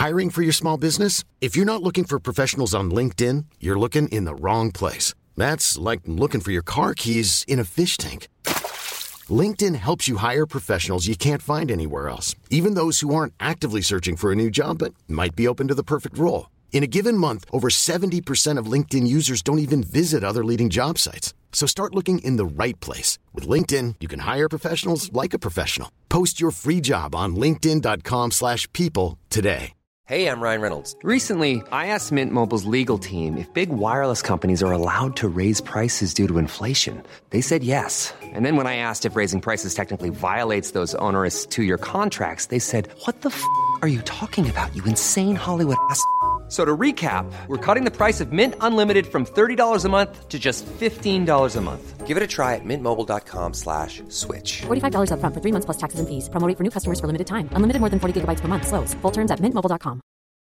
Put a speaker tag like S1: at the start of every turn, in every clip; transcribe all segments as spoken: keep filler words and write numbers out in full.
S1: Hiring for your small business? If you're not looking for professionals on LinkedIn, you're looking in the wrong place. That's like looking for your car keys in a fish tank. LinkedIn helps you hire professionals you can't find anywhere else, even those who aren't actively searching for a new job but might be open to the perfect role. In a given month, over seventy percent of LinkedIn users don't even visit other leading job sites. So start looking in the right place. With LinkedIn, you can hire professionals like a professional. Post your free job on linkedin dot com slash people today.
S2: Hey, I'm Ryan Reynolds. Recently, I asked Mint Mobile's legal team if big wireless companies are allowed to raise prices due to inflation. They said yes. And then when I asked if raising prices technically violates those onerous two-year contracts, they said, what the f*** are you talking about, you insane Hollywood ass f- So to recap, we're cutting the price of Mint Unlimited from thirty dollars a month to just fifteen dollars a month. Give it a try at mintmobile.com slash switch.
S3: forty-five dollars up front for three months plus taxes and fees. Promo rate for new customers for limited time. Unlimited more than forty gigabytes per month. Slows full terms at mint mobile dot com.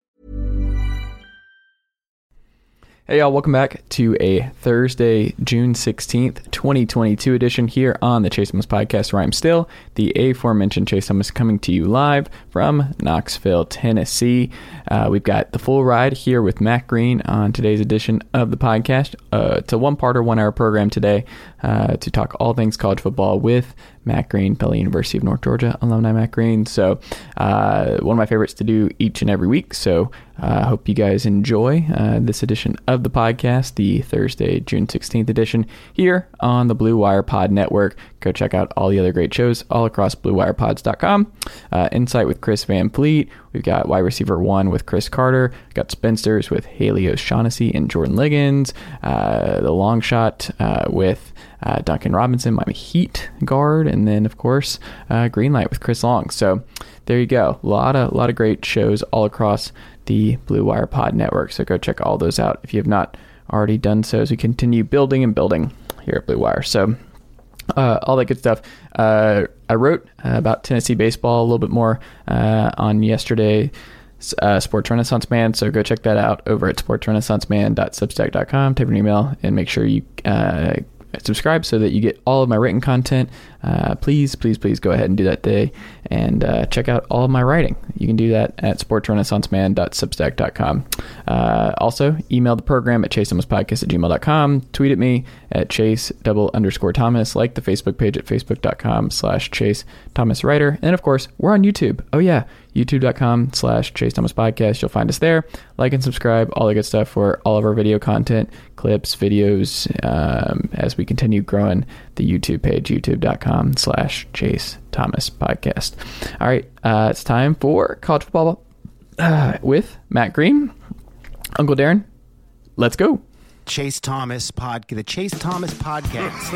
S4: Hey y'all, welcome back to a Thursday, June sixteenth, twenty twenty-two edition here on the Chase Thomas Podcast, where I'm still the aforementioned Chase Thomas, coming to you live from Knoxville, Tennessee. Uh, we've got the full ride here with Matt Green on today's edition of the podcast. Uh, it's a one-parter, one-hour program today uh, to talk all things college football with Matt Green, Pella University of North Georgia alumni Matt Green. So uh, one of my favorites to do each and every week. So I uh, hope you guys enjoy uh, this edition of the podcast, the Thursday, June sixteenth edition here on the Blue Wire Pod Network. Go check out all the other great shows all across blue wire pods dot com. Uh, Insight with Chris Van Fleet. We've got Wide Receiver One with Chris Carter. We've got Spinsters with Haley O'Shaughnessy and Jordan Liggins. Uh, the Long Shot uh, with uh, Duncan Robinson, Miami Heat guard. And then, of course, uh, Greenlight with Chris Long. So there you go. A lot of, lot of great shows all across the Blue Wire Pod Network. So go check all those out if you have not already done so, as we continue building and building here at Blue Wire. So uh, all that good stuff. Uh, I wrote uh, about Tennessee baseball a little bit more uh, on yesterday. Uh, Sports Renaissance Man, so go check that out over at sports renaissance man dot substack dot com. Type an email and make sure you uh, subscribe so that you get all of my written content. Uh, please, please, please go ahead and do that today and uh, check out all of my writing. You can do that at sports renaissance man dot substack dot com. Uh, also, email the program at chase thomas podcast at gmail dot com. Tweet at me at chase double underscore Thomas. Like the Facebook page at facebook dot com slash chase Thomas Writer. And of course, we're on YouTube. Oh yeah, youtube dot com slash chase Thomas Podcast. You'll find us there. Like and subscribe, all the good stuff for all of our video content, clips, videos, um, as we continue growing the YouTube page, youtube dot com slash Chase Thomas Podcast. All right, uh, it's time for college football uh, with Matt Green. Uncle Darren, let's go.
S5: Chase Thomas pod, the Chase Thomas Podcast.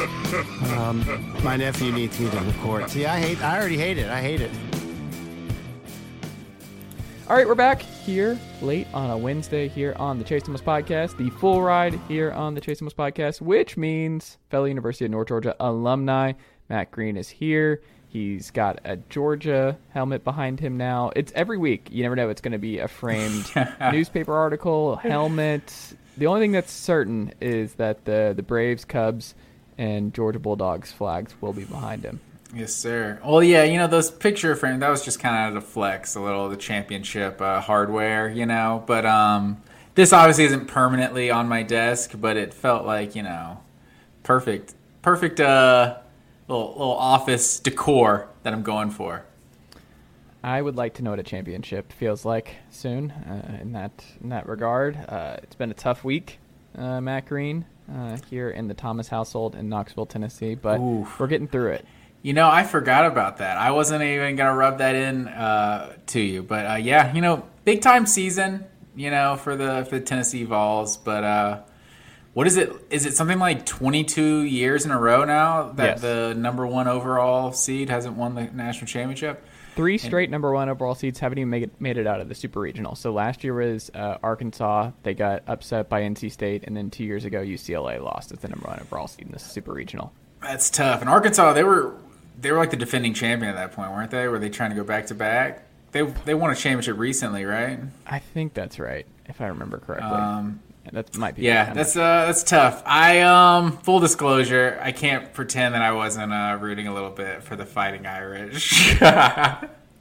S5: um, my nephew needs me to record. See, I hate. I already hate it. I hate it.
S4: All right, we're back here late on a Wednesday here on the Chase Thomas Podcast, the full ride here on the Chase Thomas Podcast, which means fellow University of North Georgia alumni Matt Green is here. He's got a Georgia helmet behind him now. It's every week. You never know. It's going to be a framed newspaper article, helmet. The only thing that's certain is that the, the Braves, Cubs, and Georgia Bulldogs flags will be behind him.
S6: Yes, sir. Well, yeah, you know, those picture frame, that was just kind of the flex, a little of the championship uh, hardware, you know. But um, this obviously isn't permanently on my desk, but it felt like, you know, perfect, perfect uh, little, little office decor that I'm going for.
S4: I would like to know what a championship feels like soon uh, in that in that regard. Uh, it's been a tough week, uh, Matt Green, uh, here in the Thomas household in Knoxville, Tennessee, but Oof. We're getting through it.
S6: You know, I forgot about that. I wasn't even going to rub that in uh, to you. But, uh, yeah, you know, big-time season, you know, for the for the Tennessee Vols. But uh, what is it? Is it something like twenty-two years in a row now that
S4: yes.
S6: the number one overall seed hasn't won the national championship?
S4: Three straight and, number one overall seeds haven't even made it, made it out of the Super Regional. So last year was uh, Arkansas. They got upset by N C State. And then two years ago, U C L A lost as the number one overall seed in the Super Regional. That's
S6: tough. And Arkansas, they were... They were like the defending champion at that point, weren't they? Were they trying to go back to back? They they won a championship recently, right?
S4: I think that's right, if I remember correctly.
S6: Um,
S4: that might be.
S6: Yeah, that's uh, that's tough. I um, full disclosure, I can't pretend that I wasn't uh, rooting a little bit for the Fighting Irish.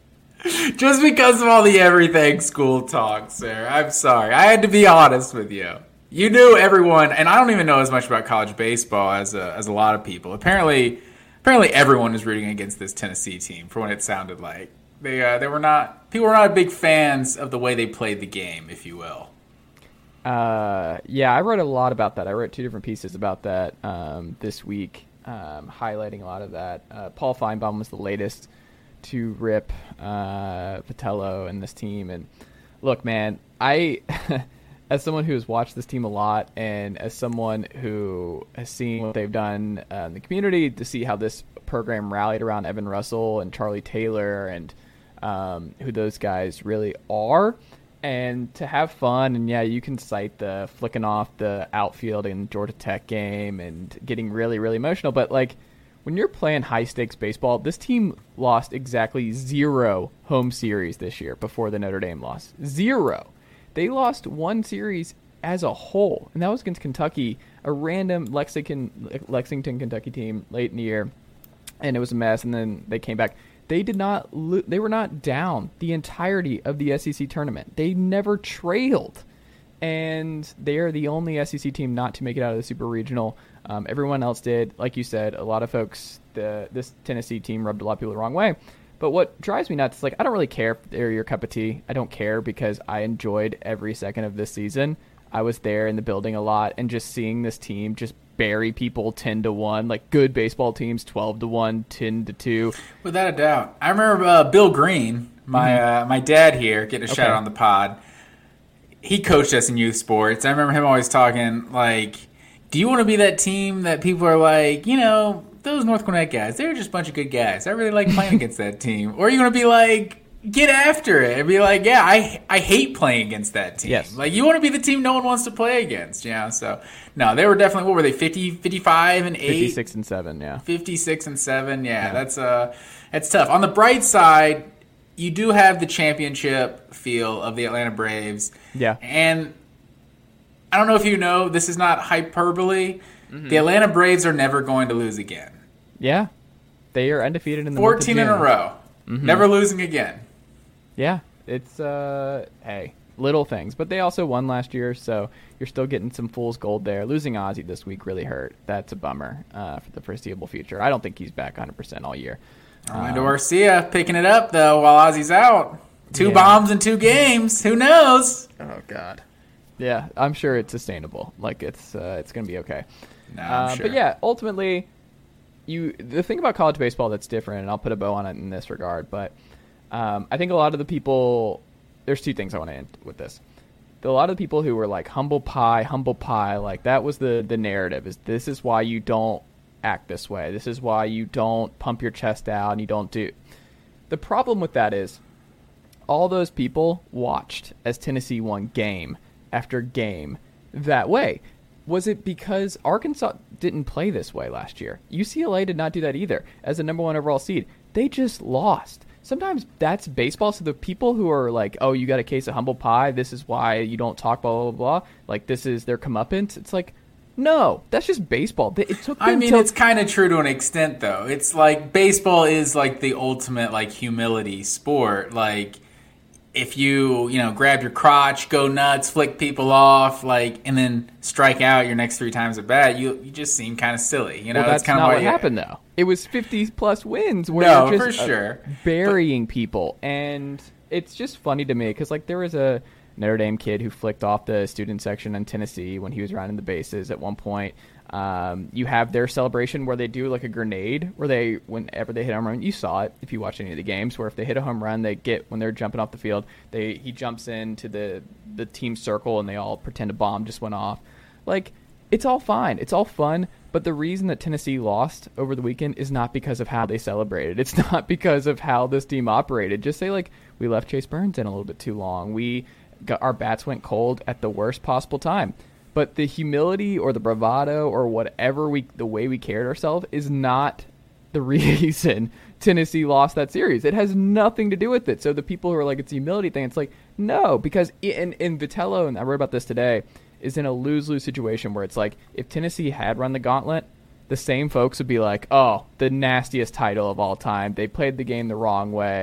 S6: Just because of all the everything school talk, sir. I'm sorry. I had to be honest with you. You knew everyone, and I don't even know as much about college baseball as a, as a lot of people. Apparently, apparently everyone is rooting against this Tennessee team, for what it sounded like. They uh, they were not people were not big fans of the way they played the game, if you will.
S4: Uh, yeah, I wrote a lot about that. I wrote two different pieces about that um, this week, um, highlighting a lot of that. Uh, Paul Feinbaum was the latest to rip uh, Vitello and this team. And look, man, I, as someone who has watched this team a lot and as someone who has seen what they've done uh, in the community, to see how this program rallied around Evan Russell and Charlie Taylor and um, who those guys really are, and to have fun. And yeah, you can cite the flicking off the outfield in Georgia Tech game and getting really, really emotional. But like, when you're playing high-stakes baseball, this team lost exactly zero home series this year before the Notre Dame loss. Zero. They lost one series as a whole, and that was against Kentucky, a random Lexington, Lexington, Kentucky team late in the year, and it was a mess, and then they came back. They did not. Lo- they were not down the entirety of the S E C tournament. They never trailed, and they are the only S E C team not to make it out of the Super Regional. Um, everyone else did. Like you said, a lot of folks, the this Tennessee team rubbed a lot of people the wrong way. But what drives me nuts is, like, I don't really care if they're your cup of tea. I don't care because I enjoyed every second of this season. I was there in the building a lot, and just seeing this team just bury people ten to one, like good baseball teams, twelve to one, ten to two.
S6: Without a doubt. I remember uh, Bill Green, my mm-hmm. uh, my dad here, getting a okay. shout out on the pod. He coached us in youth sports. I remember him always talking, like, do you want to be that team that people are like, you know, those North Gwinnett guys, they're just a bunch of good guys. I really like playing against that team. Or are you going to be like, get after it and be like, yeah, I I hate playing against that team.
S4: Yes.
S6: Like, you want to be the team no one wants to play against. Yeah, so, no, they were definitely, what were they, fifty, fifty-five and eight?
S4: fifty-six and seven, yeah.
S6: fifty-six and seven, yeah, yeah. That's, uh, that's tough. On the bright side, you do have the championship feel of the Atlanta Braves.
S4: Yeah.
S6: And I don't know if you know, this is not hyperbole. Mm-hmm. The Atlanta Braves are never going to lose again.
S4: Yeah. They are undefeated in the
S6: fourteen in a row. Mm-hmm. Never losing again.
S4: Yeah. It's, uh, hey, little things. But they also won last year, so you're still getting some fool's gold there. Losing Ozzie this week really hurt. That's a bummer uh, for the foreseeable future. I don't think he's back one hundred percent all year.
S6: Orlando um, Garcia picking it up, though, while Ozzie's out. Two yeah. bombs in two games. Who knows?
S4: Oh, God. Yeah, I'm sure it's sustainable. Like, it's uh, it's going to be okay.
S6: No, I'm
S4: uh,
S6: sure.
S4: But, yeah, ultimately, you the thing about college baseball that's different, and I'll put a bow on it in this regard, but um, I think a lot of the people – there's two things I want to end with this. A lot of the people who were like, humble pie, humble pie, like that was the, the narrative, is this is why you don't act this way. This is why you don't pump your chest out and you don't do – the problem with that is all those people watched as Tennessee won game after game that way. Was it because Arkansas didn't play this way last year? U C L A did not do that either. As the number one overall seed, they just lost. Sometimes that's baseball. So the people who are like, oh, you got a case of humble pie, this is why you don't talk, blah, blah, blah, blah. Like, this is their comeuppance. It's like, no, that's just baseball. It took them
S6: I mean,
S4: till-
S6: it's kind of true to an extent, though. It's like baseball is like the ultimate, like, humility sport. Like, if you, you know, grab your crotch, go nuts, flick people off, like, and then strike out your next three times at bat, you you just seem kind of silly. You know,
S4: well, that's,
S6: that's kind
S4: not
S6: of
S4: what
S6: you,
S4: happened, though. It was fifty plus wins where
S6: no,
S4: you're just
S6: for sure.
S4: uh, burying but, people, and it's just funny to me because, like, there was a Notre Dame kid who flicked off the student section in Tennessee when he was rounding the bases at one point. Um, you have their celebration where they do like a grenade where they, whenever they hit a home run, you saw it if you watch any of the games, where if they hit a home run, they get, when they're jumping off the field, they he jumps into the, the team circle and they all pretend a bomb just went off. Like, it's all fine. It's all fun. But the reason that Tennessee lost over the weekend is not because of how they celebrated. It's not because of how this team operated. Just say, like, we left Chase Burns in a little bit too long. We got, our bats went cold at the worst possible time. But the humility or the bravado or whatever we, the way we carried ourselves is not the reason Tennessee lost that series. It has nothing to do with it. So the people who are like, it's a humility thing, it's like, no, because in, in Vitello, and I wrote about this today, is in a lose-lose situation where it's like, if Tennessee had run the gauntlet, the same folks would be like, oh, the nastiest title of all time. They played the game the wrong way.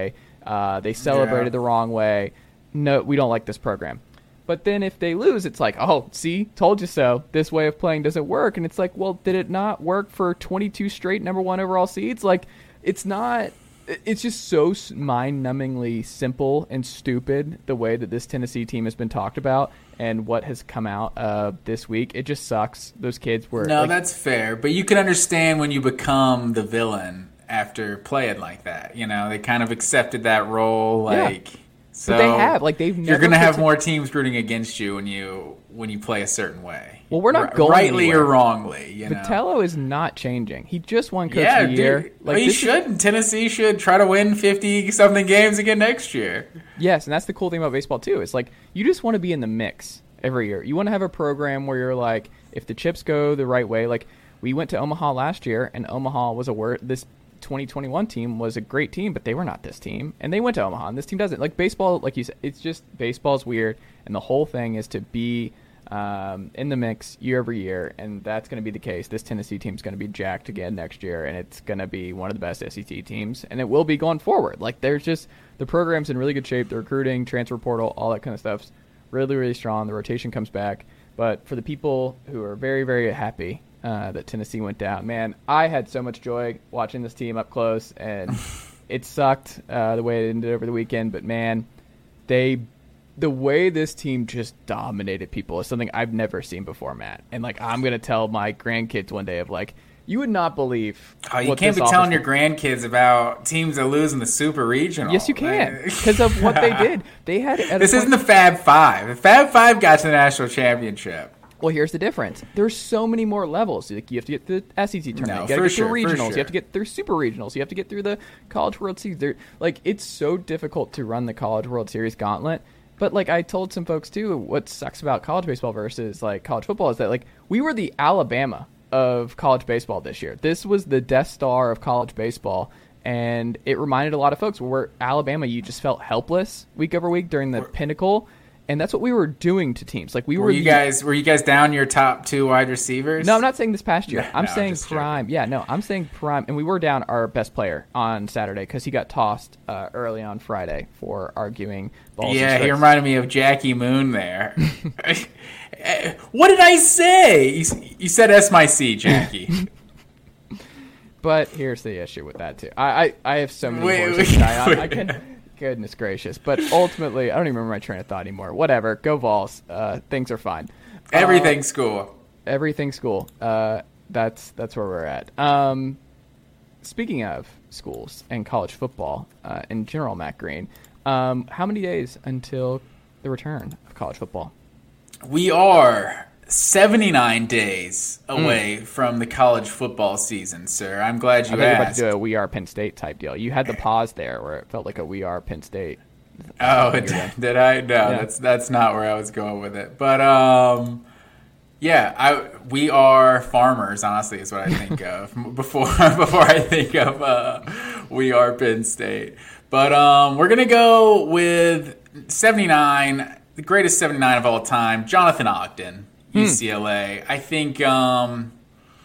S4: Uh, they celebrated
S6: Yeah.
S4: the wrong way. No, we don't like this program. But then if they lose, it's like, oh, see, told you so. This way of playing doesn't work. And it's like, well, did it not work for twenty-two straight number one overall seeds? Like, it's not, it's just so mind-numbingly simple and stupid the way that this Tennessee team has been talked about and what has come out uh, this week. It just sucks. Those kids were.
S6: No,
S4: like,
S6: that's fair. But you can understand when you become the villain after playing like that. You know, they kind of accepted that role. Like,
S4: Yeah.
S6: so
S4: But they have. Like, they've
S6: You're
S4: never
S6: going to have
S4: put-
S6: more teams rooting against you when you when you play a certain way.
S4: Well, we're not
S6: R-
S4: going
S6: rightly
S4: anywhere.
S6: or wrongly. You know?
S4: Vitello is not changing. He just won Coach
S6: Yeah,
S4: of the Year.
S6: dude.
S4: Like,
S6: he
S4: this is-
S6: should. Tennessee should try to win fifty-something games again next year.
S4: Yes, and that's the cool thing about baseball too. It's like you just want to be in the mix every year. You want to have a program where you're like, if the chips go the right way, like we went to Omaha last year, and Omaha was a word. This twenty twenty-one team was a great team, but they were not this team, and they went to Omaha, and this team doesn't. Like baseball, like you said, it's just baseball's weird, and the whole thing is to be um, in the mix year over year, and that's going to be the case. This Tennessee team's going to be jacked again next year, and it's going to be one of the best S E C teams, and it will be going forward. Like there's just the program's in really good shape. The recruiting, transfer portal, all that kind of stuff's really, really strong. The rotation comes back, but for the people who are very, very happy uh, that Tennessee went down, man, I had so much joy watching this team up close, and it sucked uh, the way it ended over the weekend. But man, they. The way this team just dominated people is something I've never seen before, Matt. And, like, I'm going to tell my grandkids one day of, like, you would not believe
S6: Oh, you
S4: what
S6: can't
S4: this
S6: be telling
S4: offense-
S6: your grandkids about teams that lose in the Super Regional.
S4: Yes, you can,
S6: Like-
S4: because of what they did. They had at a
S6: This
S4: point-
S6: isn't the Fab Five. The Fab Five got to the national championship.
S4: Well, here's the difference. There's so many more levels. Like, you have to get through the S E C tournament.
S6: No,
S4: you got to
S6: for
S4: get
S6: sure,
S4: through
S6: for
S4: regionals.
S6: sure.
S4: You have to get through super regionals. You have to get through the College World Series. They're, like, it's so difficult to run the College World Series gauntlet. But, like, I told some folks, too, what sucks about college baseball versus, like, college football is that, like, we were the Alabama of college baseball this year. This was the Death Star of college baseball, and it reminded a lot of folks where Alabama, you just felt helpless week over week during the pinnacle, and that's what we were doing to teams. Like, we were,
S6: Were you
S4: the-
S6: guys were you guys down your top two wide receivers?
S4: No, I'm not saying this past year.
S6: No,
S4: I'm
S6: no,
S4: saying
S6: just joking.
S4: prime. Yeah, no, I'm saying prime. And we were down our best player on Saturday because he got tossed uh, early on Friday for arguing balls.
S6: Yeah,
S4: and
S6: he
S4: strikes.
S6: reminded me of Jackie Moon there. What did I say? You, you said S my C, Jackie.
S4: But here's the issue with that too. I I, I have so many
S6: Wait,
S4: horses
S6: wait,
S4: to die on. I
S6: wait.
S4: can. Goodness gracious! But ultimately, I don't even remember my train of thought anymore. Whatever. Go Vols. Uh, things are fine.
S6: Everything's school.
S4: Everything's cool. Uh, that's that's where we're at. Um, speaking of schools and college football uh, in general, Matt Green, um, how many days until the return of college football?
S6: We are seventy-nine days away from the college football season, sir. I'm glad you
S4: I thought you were about to
S6: asked.
S4: do a We Are Penn State type deal. You had the pause there where it felt like a We Are Penn State.
S6: Oh, did, did I? No,
S4: Yeah.
S6: that's that's not where I was going with it. But um, yeah, I we are farmers. Honestly, is what I think of before before I think of uh, We Are Penn State. But um, we're gonna go with seventy-nine, the greatest seventy-nine of all time, Jonathan Ogden, U C L A. I think um,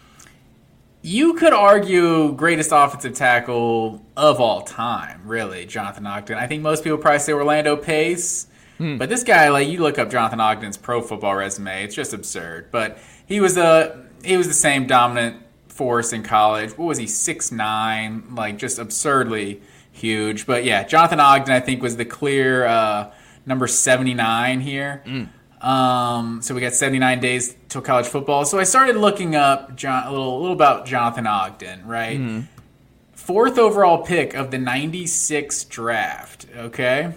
S6: you could argue greatest offensive tackle of all time, really, Jonathan Ogden. I think most people probably say Orlando Pace. But this guy, like, you look up Jonathan Ogden's pro football resume, it's just absurd. But he was a he was the same dominant force in college. What was he, six nine? Like, just absurdly huge. But yeah, Jonathan Ogden, I think, was the clear uh, number seventy-nine here. Um, so we got seventy-nine days till college football. So I started looking up John, a little, a little about Jonathan Ogden, right? Fourth overall pick of the ninety-six draft. Okay.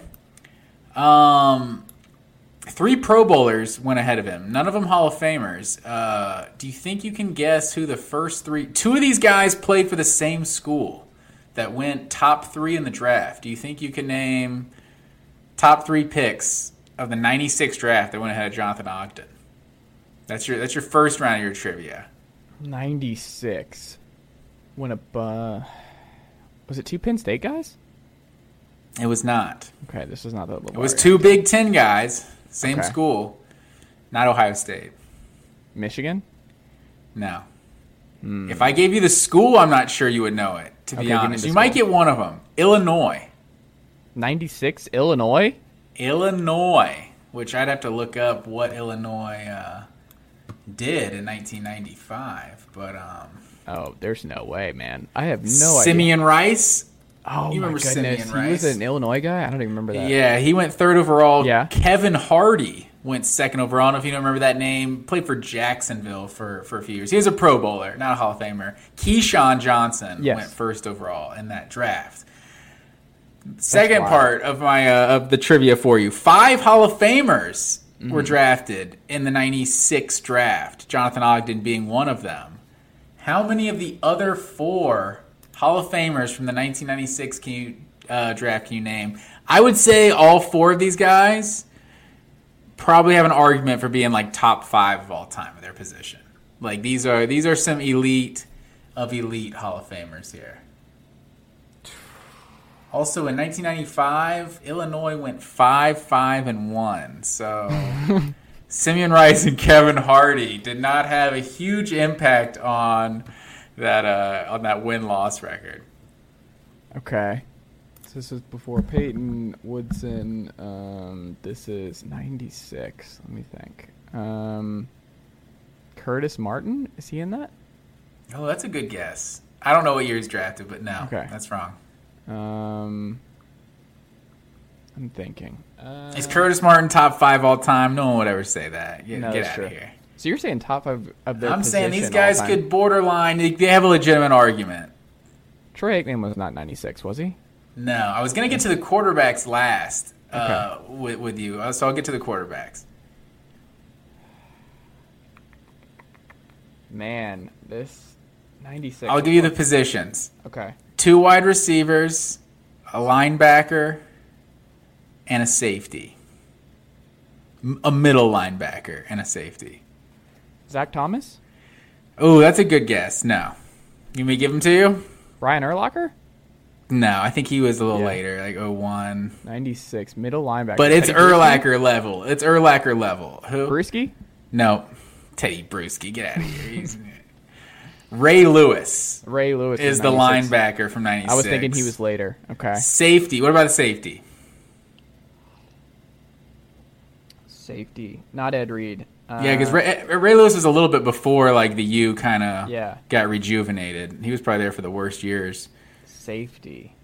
S6: Um, three Pro Bowlers went ahead of him. None of them Hall of Famers. Uh, do you think you can guess who the first three? Two of these guys played for the same school that went top three in the draft. Do you think you can name top three picks of the ninety-six draft that went ahead of Jonathan Ogden? That's your that's your first round of your trivia.
S4: ninety-six. When a uh, was it two Penn State guys?
S6: It was not.
S4: Okay, this is not the.
S6: It was two Big Ten guys, same
S4: Okay.
S6: school, not Ohio State.
S4: Michigan.
S6: No. If I gave you the school, I'm not sure you would know it, to
S4: Okay,
S6: be
S4: give me
S6: honest.
S4: the
S6: You might
S4: school.
S6: get one of them. Illinois.
S4: ninety-six, Illinois?
S6: Illinois, which I'd have to look up what Illinois uh, did in nineteen ninety-five. But um,
S4: Oh, there's no way, man. I have no
S6: Simeon
S4: idea.
S6: Rice.
S4: Oh,
S6: you
S4: my
S6: remember
S4: goodness.
S6: Simeon
S4: He
S6: Rice?
S4: was an Illinois guy? I don't even remember that.
S6: Yeah, he went third overall.
S4: Yeah.
S6: Kevin Hardy went second overall. I don't know if you don't remember that name. Played for Jacksonville for, for a few years. He was a Pro Bowler, not a Hall of Famer. Keyshawn Johnson
S4: Yes.
S6: went first overall in that draft. Second
S4: wild.
S6: part of my uh, of the trivia for you: five Hall of Famers
S4: Mm-hmm.
S6: were drafted in the ninety-six draft. Jonathan Ogden being one of them. How many of the other four Hall of Famers from the nineteen ninety-six can you, uh, draft can you name? I would say all four of these guys probably have an argument for being like top five of all time in their position. Like these are these are some elite of elite Hall of Famers here. Also in nineteen ninety-five, Illinois went five, five, and one. So Simeon Rice and Kevin Hardy did not have a huge impact on that uh, on that win-loss record.
S4: Okay. So this is before Peyton, Woodson. Um, this is ninety-six. Let me think. Um, Curtis Martin? Is he in that?
S6: Oh, that's a good guess. I don't know what year he's drafted, but no,
S4: Okay.
S6: that's wrong.
S4: Um, I'm thinking. Uh,
S6: Is Curtis Martin top five all time? No one would ever say that. Get,
S4: no,
S6: get
S4: that's
S6: out
S4: true.
S6: of here.
S4: So you're saying top five of their
S6: I'm saying these
S4: position
S6: guys
S4: all time.
S6: could borderline. They they have a legitimate argument.
S4: Troy Aikman was not ninety-six, was he?
S6: No, I was going to get to the quarterbacks last uh, with, with you, uh, so I'll get to the quarterbacks.
S4: Man, this ninety-six.
S6: I'll give you the positions.
S4: Okay.
S6: Two wide receivers, a linebacker, and a safety. M- A middle linebacker and a safety.
S4: Zach Thomas?
S6: Oh, that's a good guess. No. You may give him to you?
S4: Brian Urlacher?
S6: No, I think he was a little
S4: Yeah.
S6: later, like oh one.
S4: ninety-six, middle linebacker.
S6: But it's
S4: Teddy Bruschi?
S6: Urlacher level. It's Urlacher level. Who?
S4: Bruschi?
S6: No. Teddy Bruschi. Get out of here. He's... Ray Lewis
S4: Ray Lewis
S6: is
S4: was
S6: the
S4: ninety-six.
S6: linebacker from ninety-six.
S4: I was thinking he was later. Okay.
S6: Safety. What about the safety?
S4: Safety. Not Ed Reed. Uh,
S6: Yeah, because Ray, Ray Lewis was a little bit before like the U kind of
S4: Yeah.
S6: got rejuvenated. He was probably there for the worst years.
S4: Safety.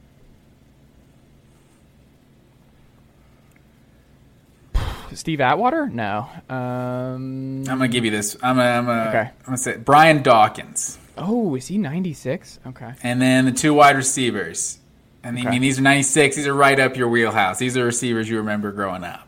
S4: Steve Atwater? No. Um,
S6: I'm gonna give you this. I'm gonna, I'm gonna,
S4: Okay.
S6: I'm gonna say Brian Dawkins,
S4: oh, is he ninety-six? Okay.
S6: and then the two wide receivers. And I
S4: Okay.
S6: mean, these are ninety-six. These are right up your wheelhouse. These are receivers you remember growing up.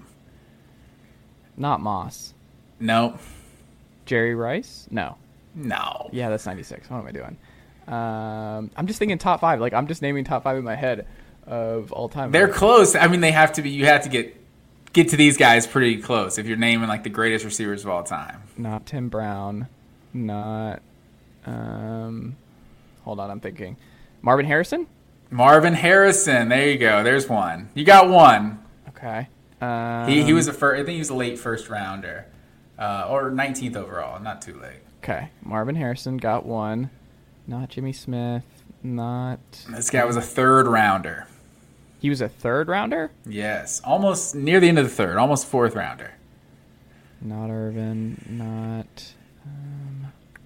S4: Not Moss.
S6: Nope.
S4: Jerry Rice? No.
S6: No.
S4: Yeah, that's ninety-six. What am I doing? Um, I'm just thinking top five. Like, I'm just naming top five in my head of all time.
S6: They're close. I mean, they have to be. You have to get get to these guys pretty close if you're naming like the greatest receivers of all time.
S4: Not Tim Brown. Not. Um, hold on, I'm thinking. Marvin Harrison?
S6: Marvin Harrison. There you go. There's one. You got one.
S4: Okay. Um,
S6: He he was a first. I think he was a late first rounder, uh, or nineteenth overall. Not too late.
S4: Okay. Marvin Harrison got one. Not Jimmy Smith. Not.
S6: This guy was a third rounder.
S4: He was a third rounder?
S6: Yes, almost near the end of the third, almost fourth rounder.
S4: Not Irvin. Not. Um,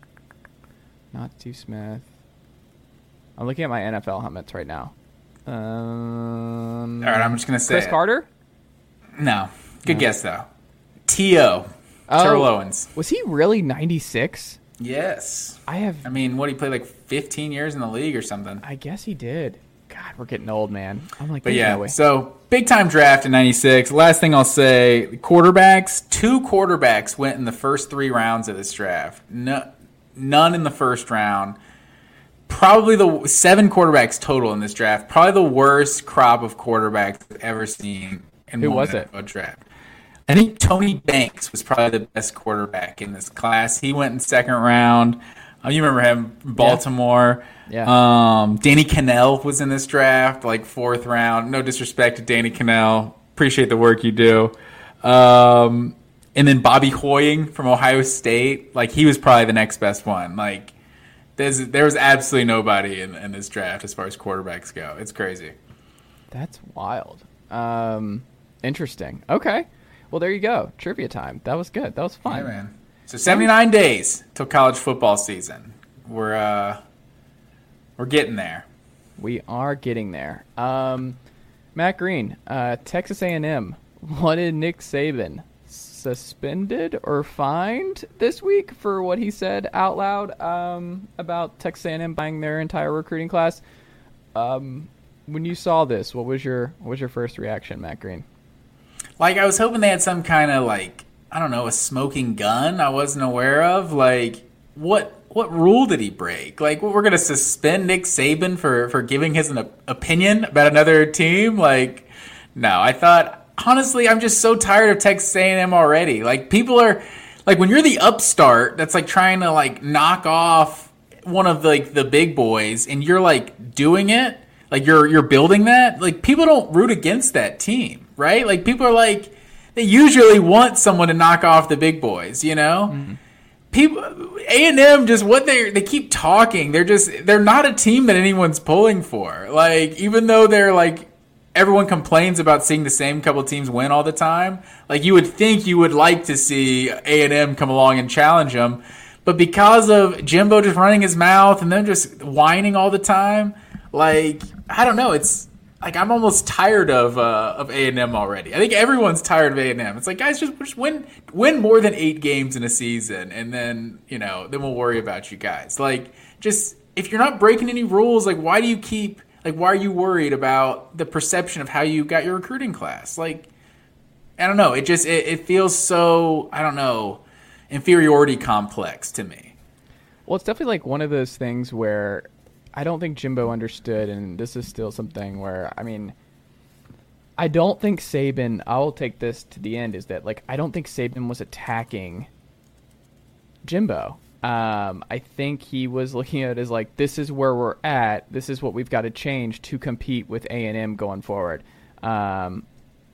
S4: not Steve Smith. I'm looking at my N F L helmets right now. Um,
S6: All right, I'm just gonna say
S4: Chris
S6: it.
S4: Carter?
S6: No, good guess though. T O Terrell Owens.
S4: Was he really ninety-six?
S6: Yes.
S4: I have.
S6: I mean, what, he played like fifteen years in the league or something.
S4: I guess he did. God, we're getting old, man. I'm like,
S6: But
S4: there's
S6: yeah,
S4: no way.
S6: so big time draft in ninety-six. Last thing I'll say, quarterbacks, two quarterbacks went in the first three rounds of this draft. No, none in the first round. Probably the seven quarterbacks total in this draft. Probably the worst crop of quarterbacks I've ever seen in
S4: Who
S6: one
S4: was
S6: N
S4: it?
S6: F L draft. I think Tony Banks was probably the best quarterback in this class. He went in second round. Uh, you remember him, Baltimore.
S4: Yeah.
S6: Um, Danny Cannell was in this draft, like fourth round. No disrespect to Danny Cannell. Appreciate the work you do. Um, and then Bobby Hoying from Ohio State. Like, he was probably the next best one. Like, there's, there was absolutely nobody in, in this draft as far as quarterbacks go. It's crazy.
S4: That's wild. Um, interesting. Okay. Well, there you go. Trivia time. That was good. That was fun.
S6: Yeah, man. So seventy-nine days till college football season. We're uh, we're getting there.
S4: We are getting there. Um, Matt Green, uh, Texas A and M wanted Nick Saban suspended or fined this week for what he said out loud um, about Texas A and M buying their entire recruiting class. Um, when you saw this, what was your what was your first reaction, Matt Green?
S6: Like, I was hoping they had some kind of, like, I don't know, a smoking gun I wasn't aware of. Like, what what rule did he break? Like, we're going to suspend Nick Saban for, for giving his an opinion about another team? Like, no, I thought, honestly, I'm just so tired of Texas A and M already. Like, people are, like, when you're the upstart that's, like, trying to, like, knock off one of, like, the big boys, and you're, like, doing it, like, you're you're building that, like, people don't root against that team, right? Like, people are like, they usually want someone to knock off the big boys, you know? Mm-hmm. People, A and M, just what they they keep talking. They're just, they're not a team that anyone's pulling for. Like, even though they're, like, everyone complains about seeing the same couple teams win all the time, like, you would think you would like to see A and M come along and challenge them. But because of Jimbo just running his mouth and them just whining all the time, like, I don't know. It's like I'm almost tired of uh, of A and M already. I think everyone's tired of A and M. It's like, guys, just, just win win more than eight games in a season, and then you know then we'll worry about you guys. Like, just if you're not breaking any rules, like why do you keep like why are you worried about the perception of how you got your recruiting class? Like, I don't know. It just it, it feels so I don't know inferiority complex to me.
S4: Well, it's definitely like one of those things where I don't think Jimbo understood, and this is still something where, I mean, I don't think Saban, I'll take this to the end, is that, like, I don't think Saban was attacking Jimbo. Um, I think he was looking at it as, like, this is where we're at, this is what we've got to change to compete with A and M going forward. Um,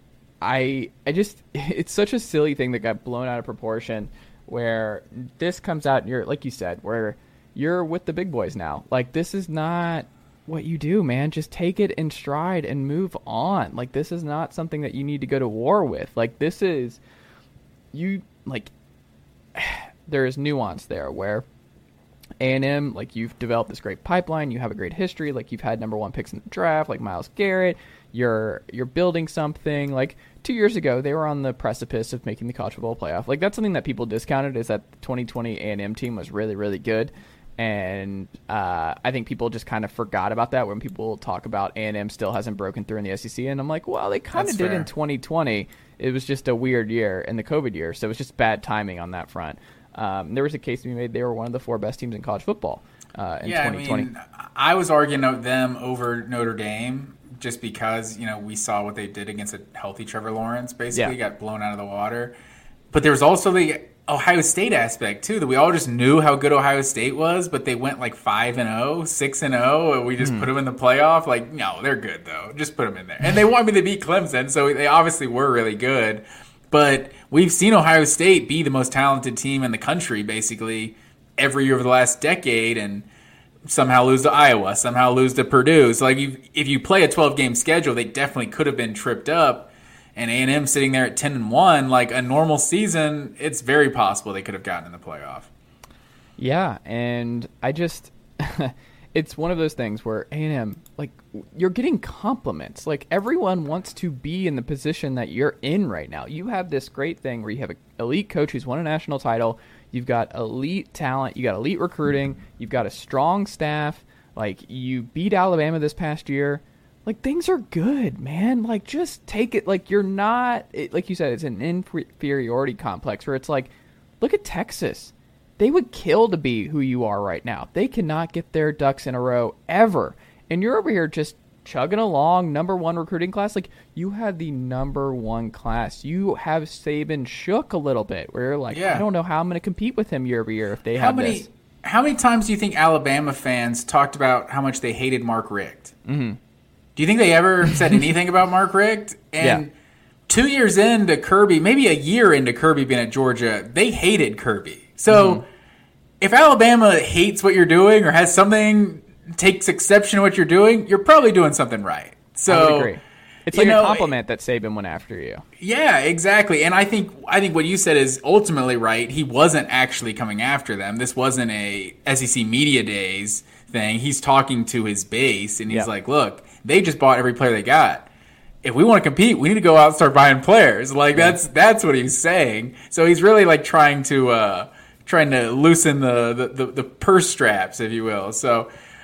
S4: I, I just, it's such a silly thing that got blown out of proportion, where this comes out, and you're, like you said, where you're with the big boys now. Like, this is not what you do, man. Just take it in stride and move on. Like, this is not something that you need to go to war with. Like, this is, you, like, there is nuance there where A and M, like, you've developed this great pipeline. You have a great history. Like, you've had number one picks in the draft, like Myles Garrett. You're, you're building something. Like, two years ago, they were on the precipice of making the college football playoff. Like, that's something that people discounted, is that the twenty twenty A and M team was really, really good. And uh, I think people just kind of forgot about that when people talk about A and M still hasn't broken through in the S E C. And I'm like, well, they kind of did fair. In twenty twenty. It was just a weird year in the COVID year. So it was just bad timing on that front. Um, there was a case to be made. They were one of the four best teams in college football uh, in
S6: yeah,
S4: twenty twenty.
S6: I mean, I was arguing them over Notre Dame just because, you know, we saw what they did against a healthy Trevor Lawrence, basically
S4: yeah.
S6: got blown out of the water. But there was also the Ohio State aspect too, that we all just knew how good Ohio State was, but they went like five and oh, six and oh, and we just mm. put them in the playoff. Like, no, they're good though. Just put them in there. And they wanted me to beat Clemson, so they obviously were really good. But we've seen Ohio State be the most talented team in the country basically every year over the last decade, and somehow lose to Iowa, somehow lose to Purdue. So like, if you play a twelve-game schedule, they definitely could have been tripped up. And A and M sitting there at ten and one, like a normal season, it's very possible they could have gotten in the playoff.
S4: Yeah, and I just, it's one of those things where A and M, like, you're getting compliments. Like, everyone wants to be in the position that you're in right now. You have this great thing where you have an elite coach who's won a national title. You've got elite talent. You got elite recruiting. You've got a strong staff. Like, you beat Alabama this past year. Like, things are good, man. Like, just take it. Like, you're not, it, like you said, it's an inferiority complex where it's like, look at Texas. They would kill to be who you are right now. They cannot get their ducks in a row ever. And you're over here just chugging along, number one recruiting class. Like, you had the number one class. You have Saban shook a little bit where you're like, yeah. I don't know how I'm going to compete with him year over year if they how have
S6: many,
S4: this.
S6: How many times do you think Alabama fans talked about how much they hated Mark Richt?
S4: Mm-hmm.
S6: Do you think they ever said anything about Mark Richt? And
S4: yeah. two
S6: years into Kirby, maybe a year into Kirby being at Georgia, they hated Kirby. So mm-hmm. if Alabama hates what you're doing or has something, takes exception to what you're doing, you're probably doing something right. So,
S4: I would agree. It's like
S6: you know,
S4: a compliment that Saban went after you.
S6: Yeah, exactly. And I think I think what you said is ultimately right. He wasn't actually coming after them. This wasn't a S E C Media Days thing. He's talking to his base, and he's
S4: yeah.
S6: like, look, they just bought every player they got. If we want to compete, we need to go out and start buying players. Like, yeah. that's that's what he's saying. So he's really, like, trying to uh, trying to loosen the, the, the, the purse straps, if you will. So,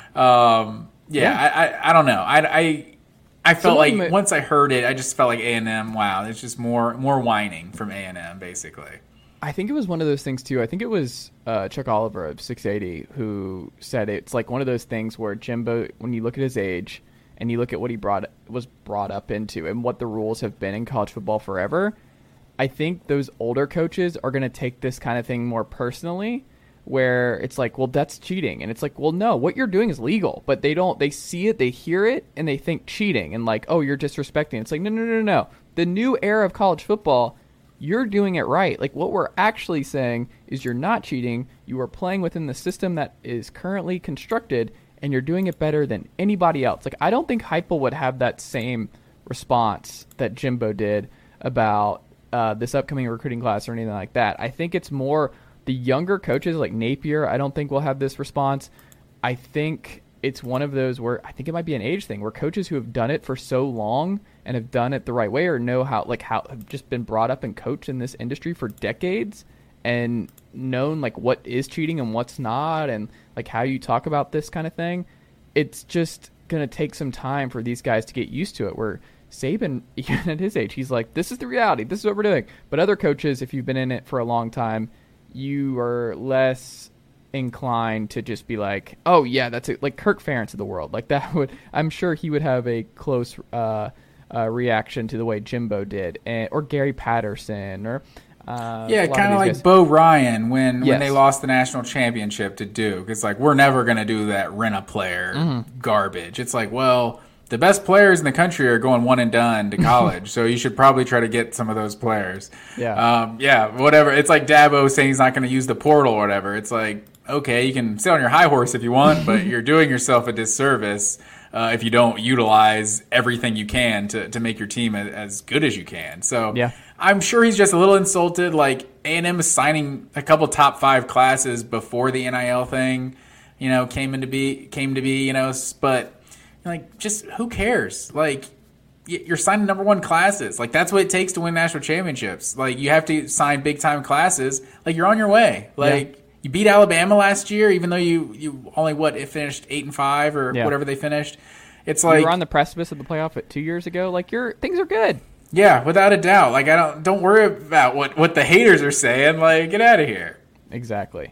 S6: um, yeah, yeah. I, I I don't know. I... I I felt like may, once I heard it, I just felt like A and M, wow, it's just more more whining from A and M, basically.
S4: I think it was one of those things, too. I think it was uh, Chuck Oliver of six eighty who said it's like one of those things where Jimbo, when you look at his age and you look at what he brought was brought up into and what the rules have been in college football forever, I think those older coaches are going to take this kind of thing more personally, where it's like, well, that's cheating. And it's like, well, no, what you're doing is legal. But they don't, they see it, they hear it, and they think cheating. And like, oh, you're disrespecting. It's like, no, no, no, no. The new era of college football, you're doing it right. Like, what we're actually saying is you're not cheating. You are playing within the system that is currently constructed, and you're doing it better than anybody else. Like, I don't think Heupel would have that same response that Jimbo did about uh, this upcoming recruiting class or anything like that. I think it's more... The younger coaches like Napier, I don't think will have this response. I think it's one of those where I think it might be an age thing where coaches who have done it for so long and have done it the right way or know how, like how have just been brought up and coached in this industry for decades and known like what is cheating and what's not and like how you talk about this kind of thing. It's just going to take some time for these guys to get used to it where Saban, even at his age, he's like, this is the reality. This is what we're doing. But other coaches, if you've been in it for a long time, you are less inclined to just be like, oh yeah, that's it. Like Kirk Ferentz of the world. Like that would, I'm sure he would have a close uh, uh, reaction to the way Jimbo did, and, or Gary Patterson, or uh,
S6: yeah, kind of like guys. Bo Ryan when
S4: yes.
S6: when they lost the national championship to Duke. It's like we're never gonna do that rent a player mm-hmm. garbage. It's like, well, the best players in the country are going one and done to college, so you should probably try to get some of those players.
S4: Yeah,
S6: um, yeah, whatever. It's like Dabo saying he's not going to use the portal or whatever. It's like, okay, you can sit on your high horse if you want, but you're doing yourself a disservice uh, if you don't utilize everything you can to, to make your team as, as good as you can. So
S4: yeah.
S6: I'm sure he's just a little insulted. Like A and M is signing a couple top five classes before the N I L thing, you know, came into be came to be, you know, but. Like, just who cares? Like, you're signing number one classes. Like, that's what it takes to win national championships. Like, you have to sign big-time classes. Like, you're on your way. Like, yeah. you beat Alabama last year, even though you, you only, what, it finished eight and five or yeah. whatever they finished. It's like...
S4: You were on the precipice of the playoff at two years ago. Like, you're things are good.
S6: Yeah, without a doubt. Like, I don't don't worry about what, what the haters are saying. Like, get out of here.
S4: Exactly.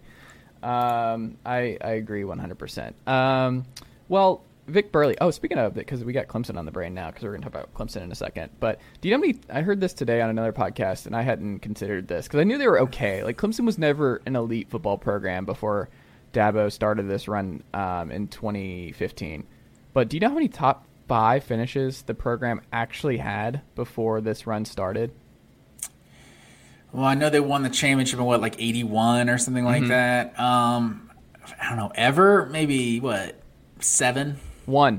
S4: Um, I, I agree one hundred percent. Um, well... Vic Burley. Oh, speaking of it, because we got Clemson on the brain now, because we're going to talk about Clemson in a second. But do you know how many? I heard this today on another podcast, and I hadn't considered this because I knew they were okay. Like Clemson was never an elite football program before Dabo started this run um, in twenty fifteen. But do you know how many top five finishes the program actually had before this run started?
S6: Well, I know they won the championship in what, like eighty-one or something like mm-hmm. that. Um, I don't know. Ever? Maybe what? Seven.
S4: One.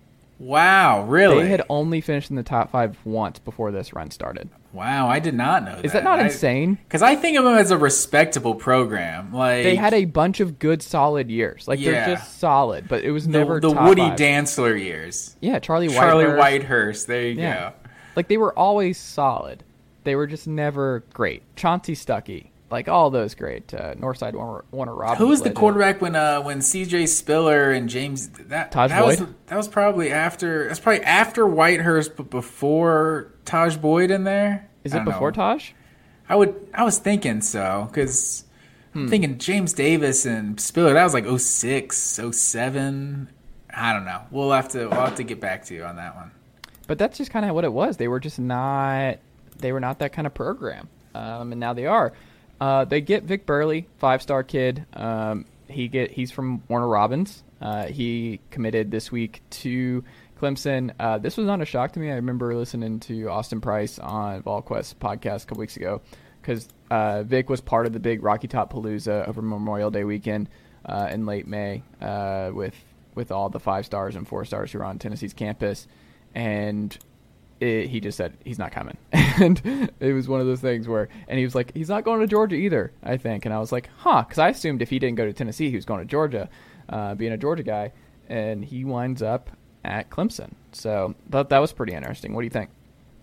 S6: Wow, really?
S4: They had only finished in the top five once before this run started.
S6: Wow, I did not know that.
S4: Is that not
S6: I,
S4: insane?
S6: Because I think of them as a respectable program. Like
S4: they had a bunch of good, solid years. Like
S6: yeah.
S4: they're just solid, but it was
S6: the,
S4: never
S6: the
S4: top
S6: Woody
S4: five.
S6: Dantzler years.
S4: Yeah, Charlie Whitehurst.
S6: Charlie Whitehurst. There you
S4: yeah.
S6: go.
S4: Like they were always solid. They were just never great. Chauncey Stuckey. Like all those great uh, Northside Warner, Warner Robins.
S6: Who was the
S4: legend.
S6: quarterback when uh, when C J Spiller and James that
S4: Taj
S6: that
S4: Boyd?
S6: was that was probably after that's probably after Whitehurst but before Taj Boyd in there?
S4: Is it before
S6: know.
S4: Taj?
S6: I would I was thinking so cuz
S4: hmm.
S6: I'm thinking James Davis and Spiller that was like oh six, oh seven. I don't know. We'll have to we'll have to get back to you on that one.
S4: But that's just kind of what it was. They were just not they were not that kind of program. Um, and now they are. Uh, they get Vic Burley, five-star kid. Um, he get he's from Warner Robins. Uh, he committed this week to Clemson. Uh, this was not a shock to me. I remember listening to Austin Price on VolQuest podcast a couple weeks ago because uh, Vic was part of the big Rocky Top Palooza over Memorial Day weekend uh, in late May uh, with with all the five stars and four stars who were on Tennessee's campus. And it, he just said he's not coming. And it was one of those things where, and he was like, he's not going to Georgia either, I think. And I was like, huh, because I assumed if he didn't go to Tennessee, he was going to Georgia, uh, being a Georgia guy. And he winds up at Clemson. So that, that was pretty interesting. What do you think?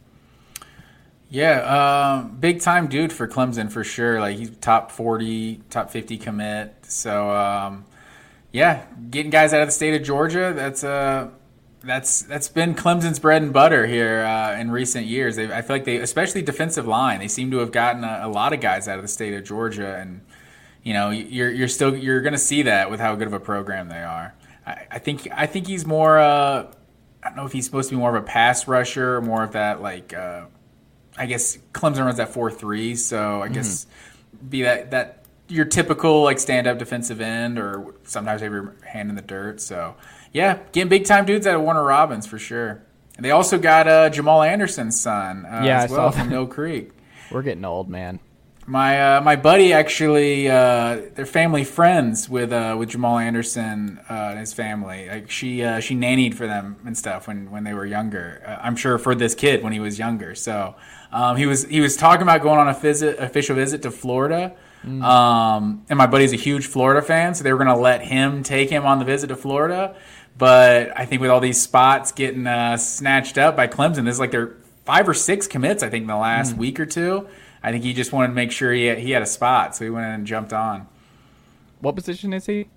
S6: Yeah, um, big time dude for Clemson for sure. Like he's top forty, top fifty commit. So um, yeah, getting guys out of the state of Georgia. That's uh, that's that's been Clemson's bread and butter here uh, in recent years. They, I feel like they, especially defensive line, they seem to have gotten a, a lot of guys out of the state of Georgia, and you know, you're you're still you're going to see that with how good of a program they are. I, I think I think he's more. Uh, I don't know if he's supposed to be more of a pass rusher, or more of that like. Uh, I guess Clemson runs that four three, so I guess mm-hmm. be that, that your typical like stand-up defensive end, or sometimes have your hand in the dirt. So, yeah, getting big-time dudes out of Warner Robins for sure. And they also got uh, Jamal Anderson's son uh,
S4: yeah,
S6: as well from Mill Creek.
S4: We're getting old, man.
S6: My uh, my buddy actually, uh, they're family friends with uh, with Jamal Anderson uh, and his family. Like she uh, she nannied for them and stuff when, when they were younger. Uh, I'm sure for this kid when he was younger. So um, he was he was talking about going on a visit, official visit to Florida. Mm. Um, and my buddy's a huge Florida fan, so they were going to let him take him on the visit to Florida. But I think with all these spots getting uh, snatched up by Clemson, there's like their five or six commits. I think in the last mm. week or two. I think he just wanted to make sure he had, he had a spot, so he went in and jumped on.
S4: What position is he?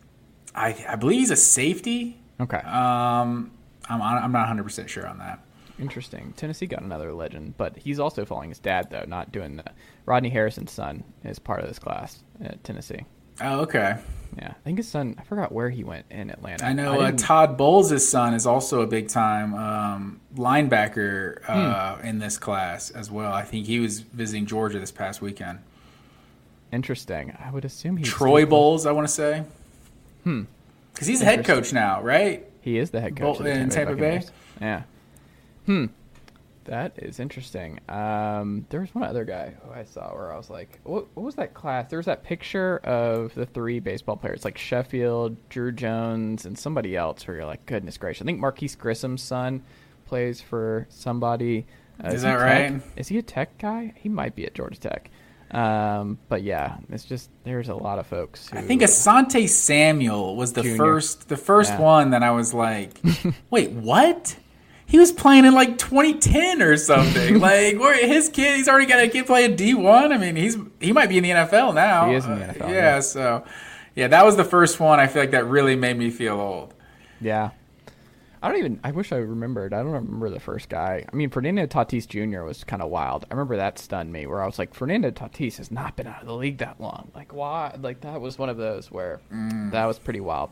S6: I I believe he's a safety.
S4: Okay.
S6: Um, I'm I'm not one hundred percent sure on that.
S4: Interesting. Tennessee got another legend, but he's also following his dad, though, not doing the Rodney Harrison's son is part of this class at Tennessee.
S6: Oh, okay.
S4: Yeah, I think his son, I forgot where he went in Atlanta.
S6: I know I uh, Todd Bowles' son is also a big-time um, linebacker uh, hmm. in this class as well. I think he was visiting Georgia this past weekend.
S4: Interesting. I would assume he's...
S6: Troy Bowles, I want to say.
S4: Hmm.
S6: Because he's the head coach now, right?
S4: He is the head coach
S6: Bowl- in Tampa Bay.
S4: Yeah. Hmm. That is interesting. Um, there was one other guy who I saw where I was like, what, what was that class? There was that picture of the three baseball players, like Sheffield, Drew Jones, and somebody else where you're like, goodness gracious. I think Marquise Grissom's son plays for somebody. Uh,
S6: is,
S4: is
S6: that right?
S4: Is he a Tech guy? He might be at Georgia Tech. Um, but yeah, it's just, there's a lot of folks who,
S6: I think Asante Samuel was the
S4: Junior.
S6: first the first
S4: yeah.
S6: one that I was like, wait, what? He was playing in like twenty ten or something. Like, where his kid, he's already got a kid playing D one. I mean, he's he might be in the N F L now.
S4: He is in the N F L.
S6: Uh, yeah,
S4: yeah,
S6: so yeah, that was the first one. I feel like that really made me feel old.
S4: Yeah. I don't even, I wish I remembered. I don't remember the first guy. I mean, Fernando Tatis Junior was kind of wild. I remember that stunned me where I was like, Fernando Tatis has not been out of the league that long. Like, why? Like, that was one of those where mm. that was pretty wild.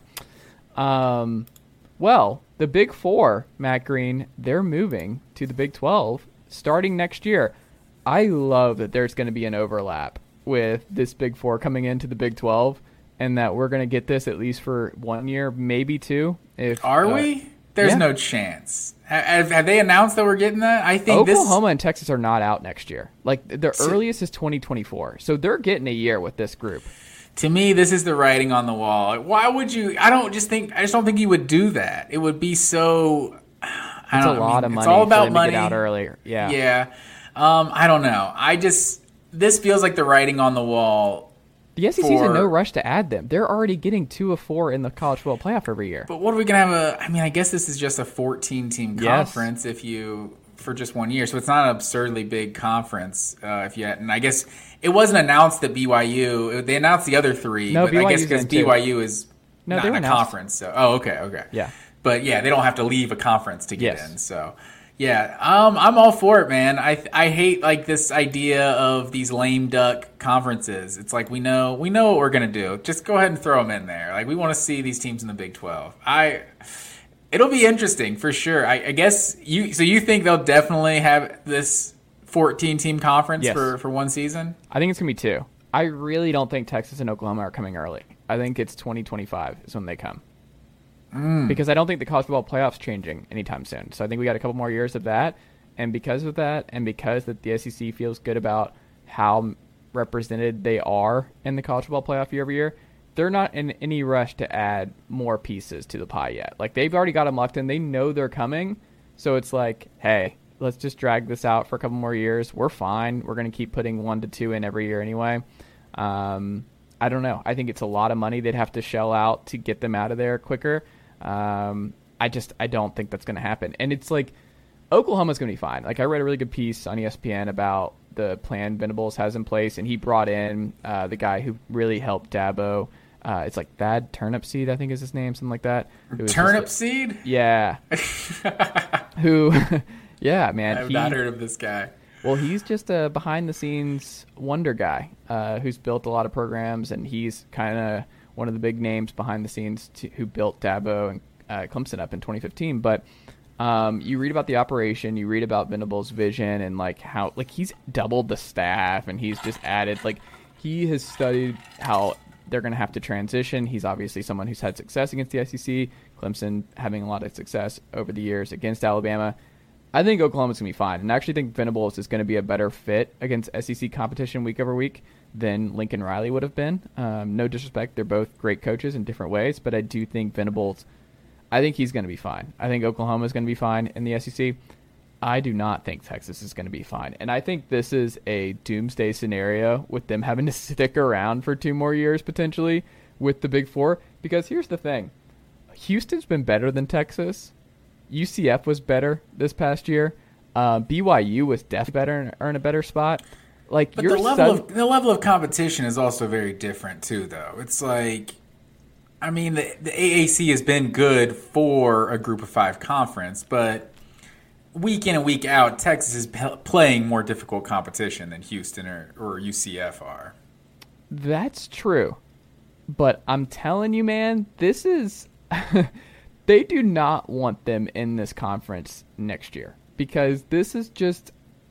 S4: Um, well, the Big Four, Matt Green, they're moving to the Big twelve starting next year. I love that there's going to be an overlap with this Big Four coming into the Big twelve and that we're going to get this at least for one year, maybe two. If
S6: Are
S4: uh,
S6: we? There's
S4: yeah.
S6: no chance. Have, have they announced that we're getting that? I think
S4: Oklahoma
S6: this...
S4: and Texas are not out next year. Like, the so, earliest is twenty twenty-four. So they're getting a year with this group.
S6: To me, this is the writing on the wall. Why would you? I don't just think. I just don't think you would do that. It would be so. I
S4: it's
S6: don't,
S4: a lot
S6: I mean,
S4: of money.
S6: It's all about
S4: for them
S6: money.
S4: To get out earlier. Yeah.
S6: Yeah. Um, I don't know. I just this feels like the writing on the wall.
S4: The S E C's in no rush to add them. They're already getting two of four in the college football playoff every year.
S6: But what are we gonna have a? I mean, I guess this is just a fourteen-team conference yes. if you for just one year, so it's not an absurdly big conference. Uh, if you had, and I guess it wasn't announced that B Y U. They announced the other three,
S4: no,
S6: but
S4: B Y U's
S6: I guess because B Y U is
S4: no,
S6: not in a
S4: announced.
S6: conference. So, oh, okay, okay,
S4: yeah.
S6: But yeah, they don't have to leave a conference to get
S4: yes.
S6: in. So. Yeah, um, I'm all for it, man. I I hate like this idea of these lame duck conferences. It's like we know we know what we're gonna do. Just go ahead and throw them in there. Like we want to see these teams in the Big twelve. I, it'll be interesting for sure. I, I guess you. So you think they'll definitely have this fourteen team conference
S4: yes.
S6: for, for one season?
S4: I think it's gonna be two. I really don't think Texas and Oklahoma are coming early. I think it's twenty twenty-five is when they come. Mm. Because I don't think the college football playoff's changing anytime soon. So I think we got a couple more years of that. And because of that, and because that the S E C feels good about how represented they are in the college football playoff year over year, they're not in any rush to add more pieces to the pie yet. Like, they've already got them locked in. They know they're coming. So it's like, hey, let's just drag this out for a couple more years. We're fine. We're going to keep putting one to two in every year anyway. Um, I don't know. I think it's a lot of money they'd have to shell out to get them out of there quicker. Um, I just I don't think that's going to happen. And it's like Oklahoma's going to be fine. Like I read a really good piece on E S P N about the plan Venables has in place, and he brought in uh, the guy who really helped Dabo. Uh, it's like Thad Turnipseed, I think is his name, something like that.
S6: Turnipseed?
S4: Like, yeah. who, yeah, man.
S6: I've
S4: he,
S6: not heard of this guy.
S4: Well, he's just a behind-the-scenes wonder guy uh, who's built a lot of programs, and he's kind of one of the big names behind the scenes to, who built Dabo and uh, Clemson up in twenty fifteen. But um, you read about the operation, you read about Venables' vision, and like how like he's doubled the staff, and he's just added like he has studied how they're going to have to transition. He's obviously someone who's had success against the S E C. Clemson having a lot of success over the years against Alabama. I think Oklahoma's going to be fine. And I actually think Venables is going to be a better fit against S E C competition week over week than Lincoln Riley would have been. Um, no disrespect. They're both great coaches in different ways, but I do think Venables, I think he's going to be fine. I think Oklahoma is going to be fine in the S E C. I do not think Texas is going to be fine. And I think this is a doomsday scenario with them having to stick around for two more years potentially with the Big Four. Because here's the thing. Houston's been better than Texas. U C F was better this past year. Uh, B Y U was definitely better and are in a better spot. Like,
S6: but
S4: you're
S6: the level
S4: sud-
S6: of the level of competition is also very different too, though. It's like, I mean, the, the A A C has been good for a Group of Five conference, but week in and week out, Texas is p- playing more difficult competition than Houston or, or U C F are.
S4: That's true, but I'm telling you, man, this is. They do not want them in this conference next year because this is just,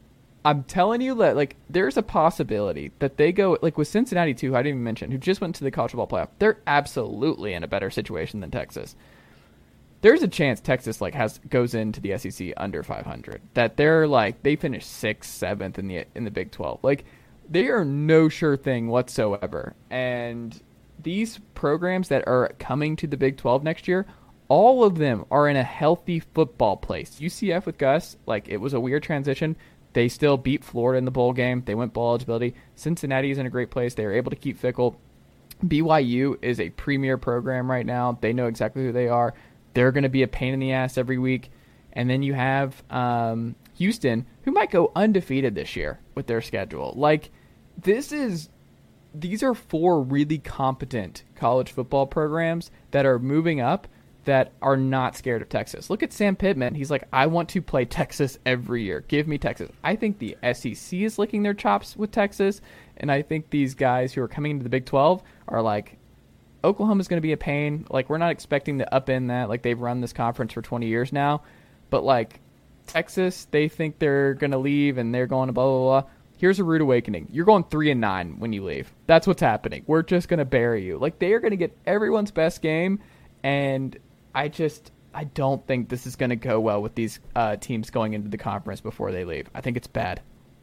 S4: I'm telling you that like there's a possibility that they go like with Cincinnati too, I didn't even mention, who just went to the college football playoff. They're absolutely in a better situation than Texas. There's a chance Texas like has goes into the S E C under five hundred. That they're like they finish sixth, seventh in the in the Big twelve. Like they are no sure thing whatsoever. And these programs that are coming to the Big twelve next year, all of them are in a healthy football place. U C F with Gus, like it was a weird transition. They still beat Florida in the bowl game. They went bowl eligibility. Cincinnati is in a great place. They were able to keep Fickle. B Y U is a premier program right now. They know exactly who they are. They're going to be a pain in the ass every week. And then you have um, Houston, who might go undefeated this year with their schedule. Like, this is... These are four really competent college football programs that are moving up that are not scared of Texas. Look at Sam Pittman. He's like, I want to play Texas every year. Give me Texas. I think the S E C is licking their chops with Texas, and I think these guys who are coming into the Big twelve are like, Oklahoma's going to be a pain. Like, we're not expecting to upend that. Like, they've run this conference for twenty years now. But, like, Texas, they think they're going to leave, and they're going to blah, blah, blah. Here's a rude awakening. You're going three and nine when you leave. That's what's happening. We're just going to bury you. Like, they are going to get everyone's best game, and I just I don't think this is going to go well with these uh, teams going into the conference before they leave. I think it's bad.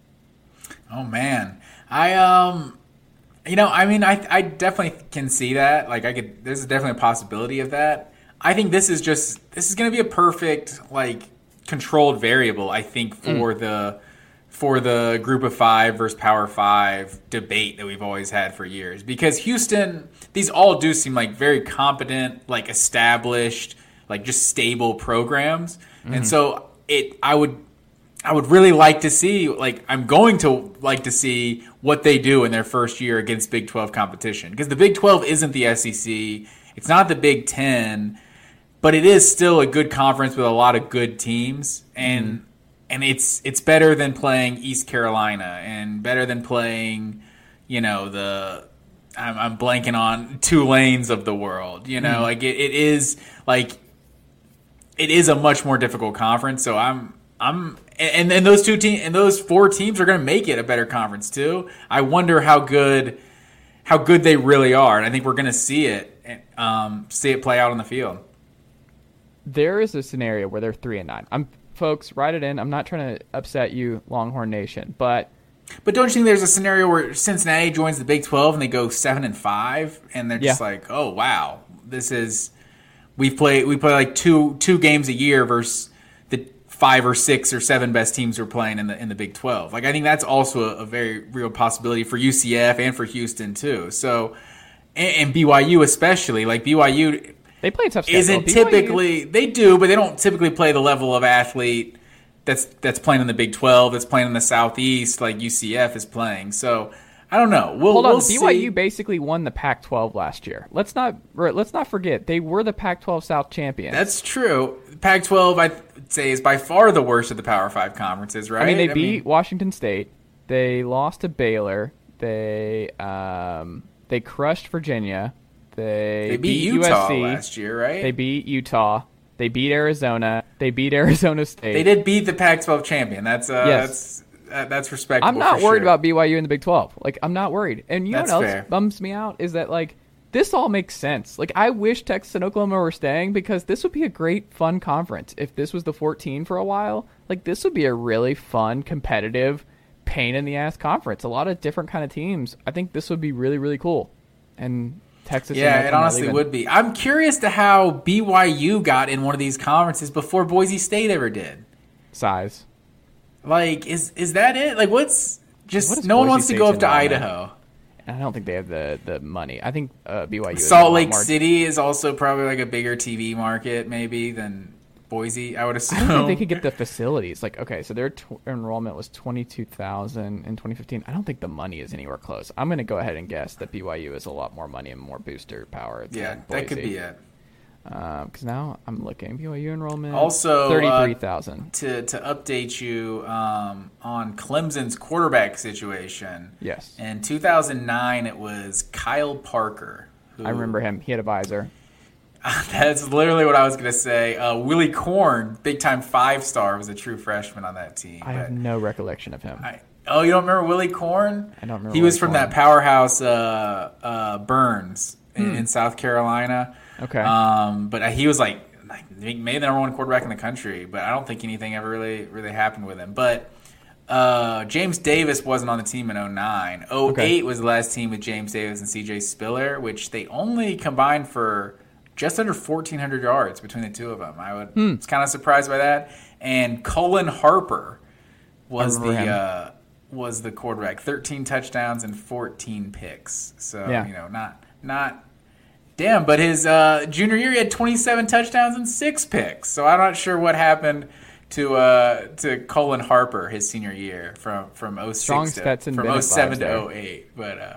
S6: Oh man, I um, you know, I mean, I I definitely can see that. Like, I could. There's definitely a possibility of that. I think this is just this is going to be a perfect like controlled variable. I think for mm. the for the Group of Five versus Power Five debate that we've always had for years. Because Houston, these all do seem like very competent, like established, like just stable programs. Mm-hmm. And so it, I would, I would really like to see, like, I'm going to like to see what they do in their first year against Big twelve competition. Because the Big twelve isn't the S E C. It's not the Big Ten, but it is still a good conference with a lot of good teams. And, mm-hmm. And it's it's better than playing East Carolina and better than playing, you know, the I'm, I'm blanking on Tulanes of the world. You know, mm. like it, it is like it is a much more difficult conference. So I'm I'm and and those two teams and those four teams are going to make it a better conference too. I wonder how good how good they really are, and I think we're going to see it um, see it play out on the field.
S4: There is a scenario where they're three and nine. I'm. Folks, write it in. I'm not trying to upset you, Longhorn Nation, but
S6: but don't you think there's a scenario where Cincinnati joins the Big twelve and they go seven and five, and they're just yeah. like, oh wow, this is we play we play like two two games a year versus the five or six or seven best teams were playing in the in the Big twelve. Like I think that's also a, a very real possibility for U C F and for Houston too. So and, and B Y U especially, like B Y U
S4: they play a tough schedule.
S6: Isn't
S4: B Y U
S6: typically they do, but they don't typically play the level of athlete that's that's playing in the Big twelve, that's playing in the Southeast like U C F is playing. So I don't know. We'll,
S4: Hold on,
S6: we'll
S4: B Y U
S6: see.
S4: basically won the Pac twelve last year. Let's not let's not forget they were the Pac twelve South champions.
S6: That's true. Pac twelve, I would say, is by far the worst of the Power Five conferences, right?
S4: I mean, they
S6: I
S4: beat
S6: mean,
S4: Washington State. They lost to Baylor. They um, they crushed Virginia. They,
S6: they beat,
S4: beat
S6: Utah
S4: U S C
S6: last year, right?
S4: They beat Utah. They beat Arizona. They beat Arizona State.
S6: They did beat the Pac twelve champion. That's uh,
S4: Yes.
S6: that's uh, that's respectable.
S4: I'm not
S6: for
S4: worried
S6: sure.
S4: about B Y U in the Big twelve. Like, I'm not worried. And you
S6: That's
S4: know what else
S6: fair.
S4: bums me out is that, like, this all makes sense. Like, I wish Texas and Oklahoma were staying because this would be a great, fun conference. If this was the fourteen for a while, like, this would be a really fun, competitive, pain-in-the-ass conference. A lot of different kind of teams. I think this would be really, really cool. And Texas
S6: Yeah,
S4: and
S6: it
S4: Oklahoma are
S6: honestly
S4: leaving.
S6: would be. I'm curious to how B Y U got in one of these conferences before Boise State ever did.
S4: Size.
S6: Like, is is that it? Like, what's just
S4: What is
S6: no one
S4: Boise
S6: wants to go
S4: State's
S6: up to
S4: enrollment?
S6: Idaho.
S4: I don't think they have the, the money. I think uh, B Y U is a
S6: Salt
S4: lot
S6: Lake
S4: more-
S6: City is also probably like a bigger T V market, maybe than Boise. I would
S4: I
S6: assume.
S4: don't think they could get the facilities. Like, okay, so their t- enrollment was twenty-two thousand in twenty fifteen. I don't think the money is anywhere close. I'm going to go ahead and guess that B Y U is a lot more money and more booster power. Than
S6: Yeah,
S4: Boise.
S6: that could be it.
S4: Because now I'm looking. B Y U enrollment
S6: Also, uh,
S4: thirty-three thousand.
S6: To to update you um, on Clemson's quarterback situation.
S4: Yes,
S6: In two thousand nine, it was Kyle Parker. Who,
S4: I remember him. He had a visor.
S6: That's literally what I was going to say. Uh, Willie Korn, big-time five-star, was a true freshman on that team.
S4: I have
S6: But
S4: no recollection of him.
S6: I, oh, you don't remember Willie Korn?
S4: I don't remember
S6: He was
S4: Willie
S6: from
S4: Korn.
S6: that powerhouse uh, uh, Burns in, in South Carolina.
S4: Okay.
S6: Um, but he was like, like maybe the number one quarterback in the country, but I don't think anything ever really really happened with him. But uh, James Davis wasn't on the team in oh nine. oh eight
S4: Okay.
S6: was the last team with James Davis and C J Spiller, which they only combined for just under fourteen hundred yards between the two of them. I would,
S4: Hmm.
S6: was kind of surprised by that. And Cullen Harper was the
S4: remember him.
S6: uh, was the quarterback. thirteen touchdowns and fourteen picks. So
S4: Yeah.
S6: you know, not not. Damn, but his uh, junior year he had twenty-seven touchdowns and six picks. So I'm not sure what happened to uh, to Cullen Harper his senior year from from oh six
S4: Strong
S6: to,
S4: Stetson
S6: from
S4: Bennett
S6: oh seven
S4: vibes
S6: to
S4: there.
S6: oh eight. But uh,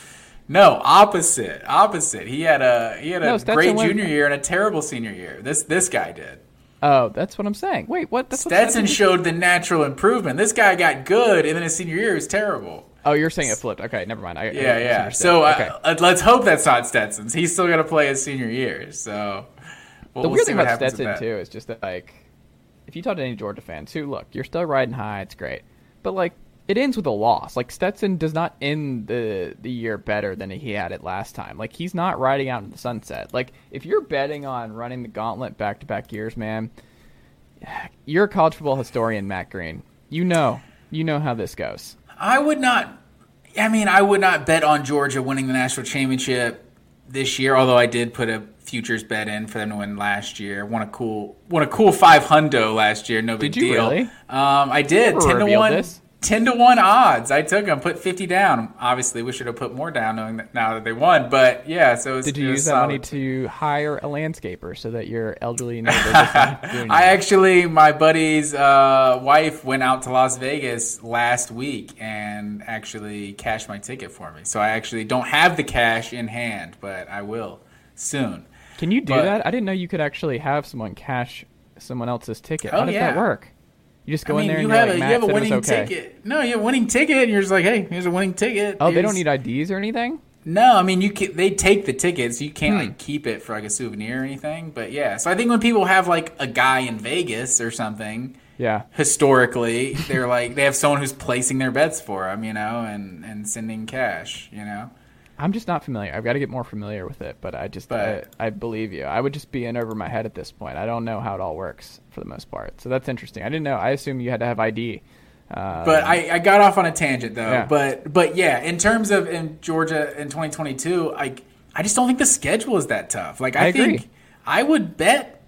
S6: no, opposite, opposite. He had a he had a
S4: No, Stetson
S6: great
S4: went-
S6: junior year and a terrible senior year. This this guy did.
S4: Oh, that's what I'm saying. Wait, what? That's what
S6: Stetson
S4: did?
S6: showed the natural improvement. This guy got good, and then his senior year was terrible.
S4: Oh, you're saying it flipped. Okay, never mind. I, I
S6: Yeah, yeah.
S4: misunderstood.
S6: So uh,
S4: okay.
S6: uh, let's hope that's not Stetson's. He's still going to play his senior year. So we'll,
S4: the
S6: we'll
S4: weird
S6: see
S4: thing
S6: what
S4: about
S6: happens with
S4: Stetson
S6: that.
S4: too is just that, like, if you talk to any Georgia fans who, look, you're still riding high, it's great, but like it ends with a loss. Like Stetson does not end the the year better than he had it last time. Like he's not riding out in the sunset. Like if you're betting on running the gauntlet back to back years, man, you're a college football historian, Matt Green. You know, you know how this goes.
S6: I would not. I mean, I would not bet on Georgia winning the national championship this year. Although I did put a futures bet in for them to win last year. Won a cool, won a cool five hundo last year. No big
S4: Did you
S6: deal.
S4: really?
S6: Um, I did.
S4: Never
S6: Ten to
S4: revealed
S6: one.
S4: this.
S6: Ten to one odds. I took them. Put fifty down. Obviously, we should have put more down, knowing that now that they won. But yeah, so it was,
S4: Did you
S6: it was
S4: use that money
S6: solid.
S4: to hire a landscaper so that your elderly neighbor doesn't do anything?
S6: I actually, my buddy's uh, wife went out to Las Vegas last week and actually cashed my ticket for me. So I actually don't have the cash in hand, but I will soon.
S4: Can you do
S6: But-
S4: that? I didn't know you could actually have someone cash someone else's ticket.
S6: Oh,
S4: How does
S6: yeah.
S4: that work? You just go
S6: I mean,
S4: in there
S6: you
S4: and you're
S6: have
S4: like,
S6: a
S4: Matt
S6: you have a
S4: said it was
S6: winning
S4: okay.
S6: ticket. No, you have a winning ticket, and you're just like, hey, here's a winning ticket.
S4: Oh, they
S6: Here's-
S4: don't need I Ds or anything?
S6: No, I mean you can, they take the tickets. You can't
S4: Hmm.
S6: like keep it for like a souvenir or anything. But yeah, so I think when people have like a guy in Vegas or something,
S4: Yeah.
S6: historically, they're like they have someone who's placing their bets for them, you know, and and sending cash, you know.
S4: I'm just not familiar. I've got to get more familiar with it, but I just
S6: But-
S4: I, I believe you. I would just be in over my head at this point. I don't know how it all works for the most part. So that's interesting. I didn't know. I assumed you had to have I D. Uh,
S6: But I, I got off on a tangent though.
S4: Yeah.
S6: But but yeah, in terms of in Georgia in twenty twenty-two, I I just don't think the schedule is that tough. Like I,
S4: I agree.
S6: think I would bet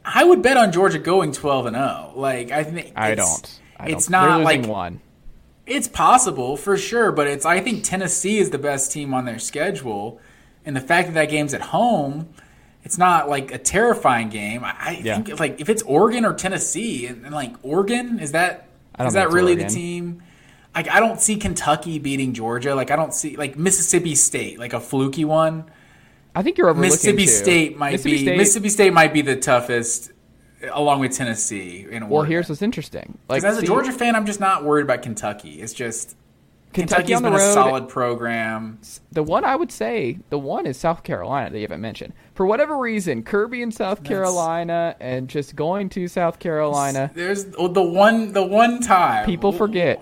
S6: I would bet on Georgia going twelve and oh. Like I think it's,
S4: I don't. I
S6: it's
S4: don't.
S6: not
S4: They're losing
S6: like
S4: one.
S6: It's possible for sure, but it's I think Tennessee is the best team on their schedule, and the fact that that game's at home, it's not like a terrifying game. I, I
S4: Yeah.
S6: think like if it's Oregon or Tennessee, and, and like Oregon is that
S4: I don't
S6: is
S4: think
S6: that
S4: it's
S6: really
S4: Oregon.
S6: the team? Like I don't see Kentucky beating Georgia. Like I don't see like Mississippi State, like a fluky one.
S4: I think you're overlooking
S6: Mississippi
S4: too.
S6: State might
S4: Mississippi
S6: be
S4: State,
S6: Mississippi State might be the toughest, along with Tennessee. In
S4: Well,
S6: Oregon.
S4: here's what's interesting. Like
S6: As a
S4: see,
S6: Georgia fan, I'm just not worried about Kentucky. It's just
S4: Kentucky
S6: Kentucky's
S4: on the
S6: been a
S4: road-
S6: solid program.
S4: The one I would say, the one is South Carolina that you haven't mentioned. For whatever reason, Kirby in South Carolina and just going to South Carolina,
S6: There's oh, the one the one time
S4: people forget.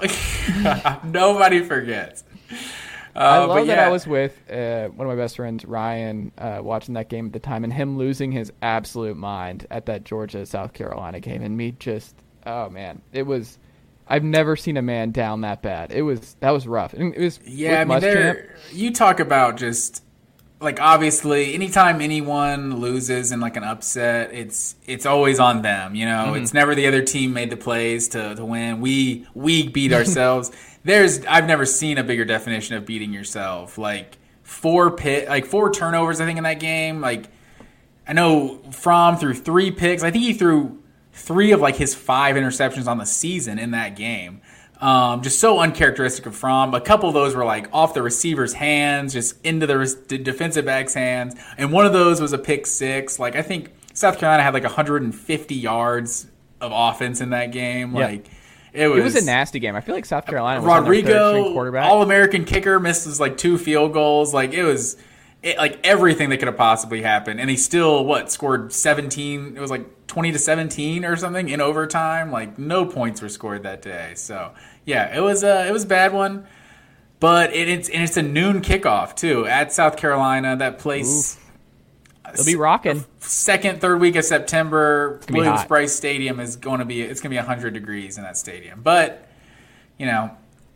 S6: Nobody forgets. Uh,
S4: I love
S6: but
S4: that
S6: yeah.
S4: I was with uh, one of my best friends, Ryan, uh, watching that game at the time, and him losing his absolute mind at that Georgia-South Carolina game, and me just, oh man, it was. I've never seen a man down that bad. It was that was rough. And it was
S6: Yeah, I
S4: with
S6: mean,
S4: Muschamp.
S6: there. You talk about just like obviously, anytime anyone loses in like an upset, it's it's always on them. You know,
S4: Mm-hmm.
S6: it's never the other team made the plays to, to win. We we beat ourselves. There's I've never seen a bigger definition of beating yourself. Like four pit, like four turnovers. I think in that game. Like I know Fromm threw three picks. I think he threw three of like his five interceptions on the season in that game. Um, just so uncharacteristic of Fromm. A couple of those were like off the receiver's hands, just into the, res- the defensive back's hands. And one of those was a pick six. Like I think South Carolina had like one hundred fifty yards of offense in that game.
S4: Yeah.
S6: Like it was,
S4: It was a nasty game. I feel like South Carolina was on their third string
S6: Rodrigo,
S4: quarterback.
S6: All-American kicker, misses like two field goals. Like it was it, like everything that could have possibly happened. And he still, what, scored seventeen. It was like twenty to seventeen or something in overtime. Like no points were scored that day. So yeah, it was a, it was a bad one. But it, it's and it's a noon kickoff too at South Carolina. That place,
S4: They'll be rocking.
S6: second, third week of September,
S4: gonna be hot.
S6: Williams-Brice Stadium is going to be it's going to be one hundred degrees in that stadium. But, you know,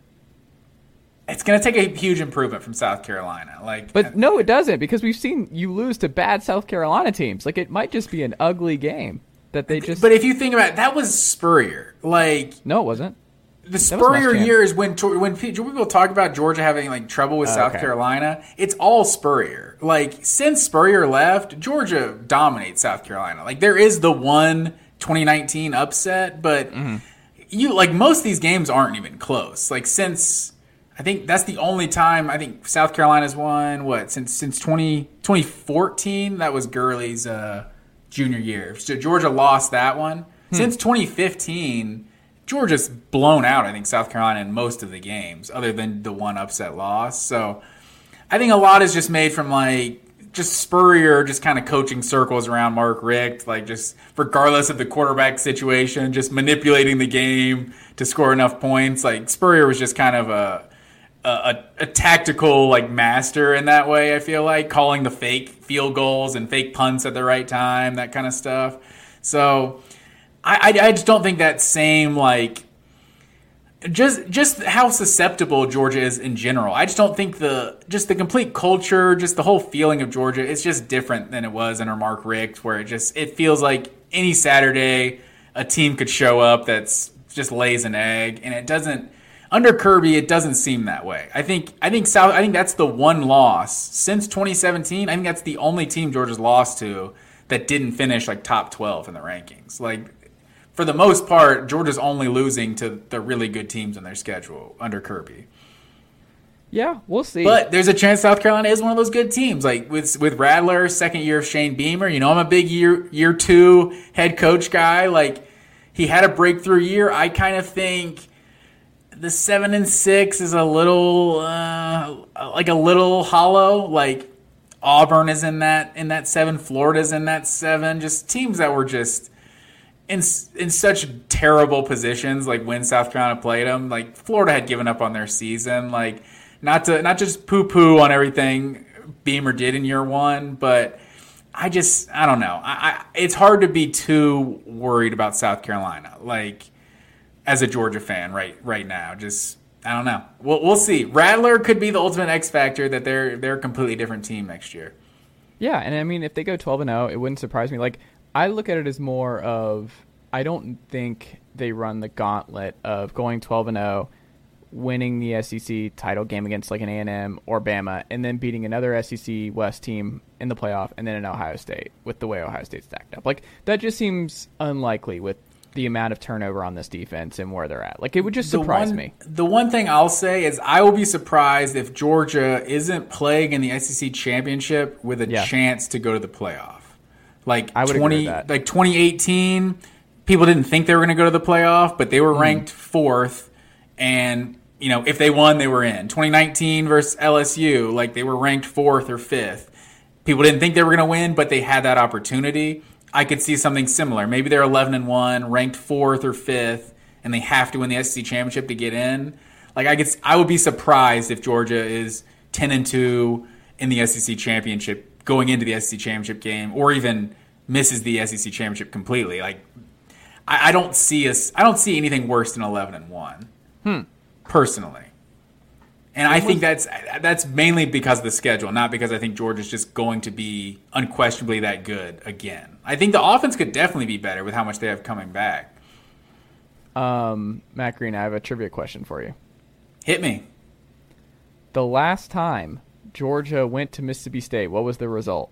S6: it's going to take a huge improvement from South Carolina. Like,
S4: But no, it doesn't, because we've seen you lose to bad South Carolina teams. Like it might just be an ugly game that they just.
S6: but if you think about it, that was Spurrier. Like
S4: no, it wasn't.
S6: the
S4: was
S6: Spurrier
S4: Muschamp.
S6: years when when people talk about Georgia having like trouble with
S4: Oh,
S6: South
S4: okay.
S6: Carolina, it's all Spurrier. Like since Spurrier left, Georgia dominates South Carolina. Like there is the one twenty nineteen upset, but
S4: Mm-hmm.
S6: you like most of these games aren't even close. Like since I think that's the only time I think South Carolina's won what since since twenty, twenty fourteen. That was Gurley's uh, junior year. So Georgia lost that one.
S4: Hmm.
S6: Since twenty fifteen, Georgia's blown out, I think, South Carolina in most of the games, other than the one upset loss. So I think a lot is just made from, like, just Spurrier just kind of coaching circles around Mark Richt, like just regardless of the quarterback situation, just manipulating the game to score enough points. Like Spurrier was just kind of a a, a tactical, like, master in that way, I feel like, calling the fake field goals and fake punts at the right time, that kind of stuff. So I, I, I just don't think that same, like, just just how susceptible Georgia is in general. I just don't think the just the complete culture, just the whole feeling of Georgia, it's just different than it was under Mark Richt, where it just it feels like any Saturday a team could show up that's just lays an egg, and it doesn't. Under Kirby, it doesn't seem that way. I think I think South. I think that's the one loss since twenty seventeen. I think that's the only team Georgia's lost to that didn't finish like top twelve in the rankings. Like, for the most part, Georgia's only losing to the really good teams in their schedule under Kirby.
S4: Yeah, we'll see.
S6: But there's a chance South Carolina is one of those good teams. Like with with Radler, second year of Shane Beamer. You know, I'm a big year year two head coach guy. Like, he had a breakthrough year. I kind of think the seven and six is a little uh, like a little hollow. Like Auburn is in that in that seven. Florida's in that seven. Just teams that were just in in such terrible positions. Like when South Carolina played them, like Florida had given up on their season. Like not to not just poo poo on everything Beamer did in year one, but I just I don't know. I, I it's hard to be too worried about South Carolina. Like, as a Georgia fan right right now, just I don't know. We'll we'll see. Radler could be the ultimate X factor that they're they're a completely different team next year.
S4: yeah, and I mean, if they go twelve and oh, it wouldn't surprise me. Like, I look at it as more of, I don't think they run the gauntlet of going twelve and oh, winning the S E C title game against like an A and M or Bama, and then beating another S E C West team in the playoff, and then an Ohio State with the way Ohio State's stacked up. Like, that just seems unlikely with the amount of turnover on this defense and where they're at. Like, it would just surprise
S6: the one,
S4: me.
S6: The one thing I'll say is I will be surprised if Georgia isn't playing in the S E C championship with a
S4: Yeah.
S6: chance to go to the playoff. Like
S4: I would
S6: twenty,
S4: agree with that.
S6: like twenty eighteen, people didn't think they were going to go to the playoff, but they were ranked fourth, and you know, if they won, they were in. twenty nineteen versus L S U, like they were ranked fourth or fifth. People didn't think they were going to win, but they had that opportunity. I could see something similar. Maybe they're eleven and one, ranked fourth or fifth, and they have to win the S E C championship to get in. Like I could, I would be surprised if Georgia is ten and two in the S E C championship going into the S E C championship game, or even misses the S E C championship completely. Like I, I don't see us. I don't see anything worse than eleven and one.
S4: Hmm.
S6: Personally. And I think that's that's mainly because of the schedule, not because I think Georgia's just going to be unquestionably that good again. I think the offense could definitely be better with how much they have coming back.
S4: Um, Matt Green, I have a trivia question for you.
S6: Hit me.
S4: The last time Georgia went to Mississippi State, what was the result?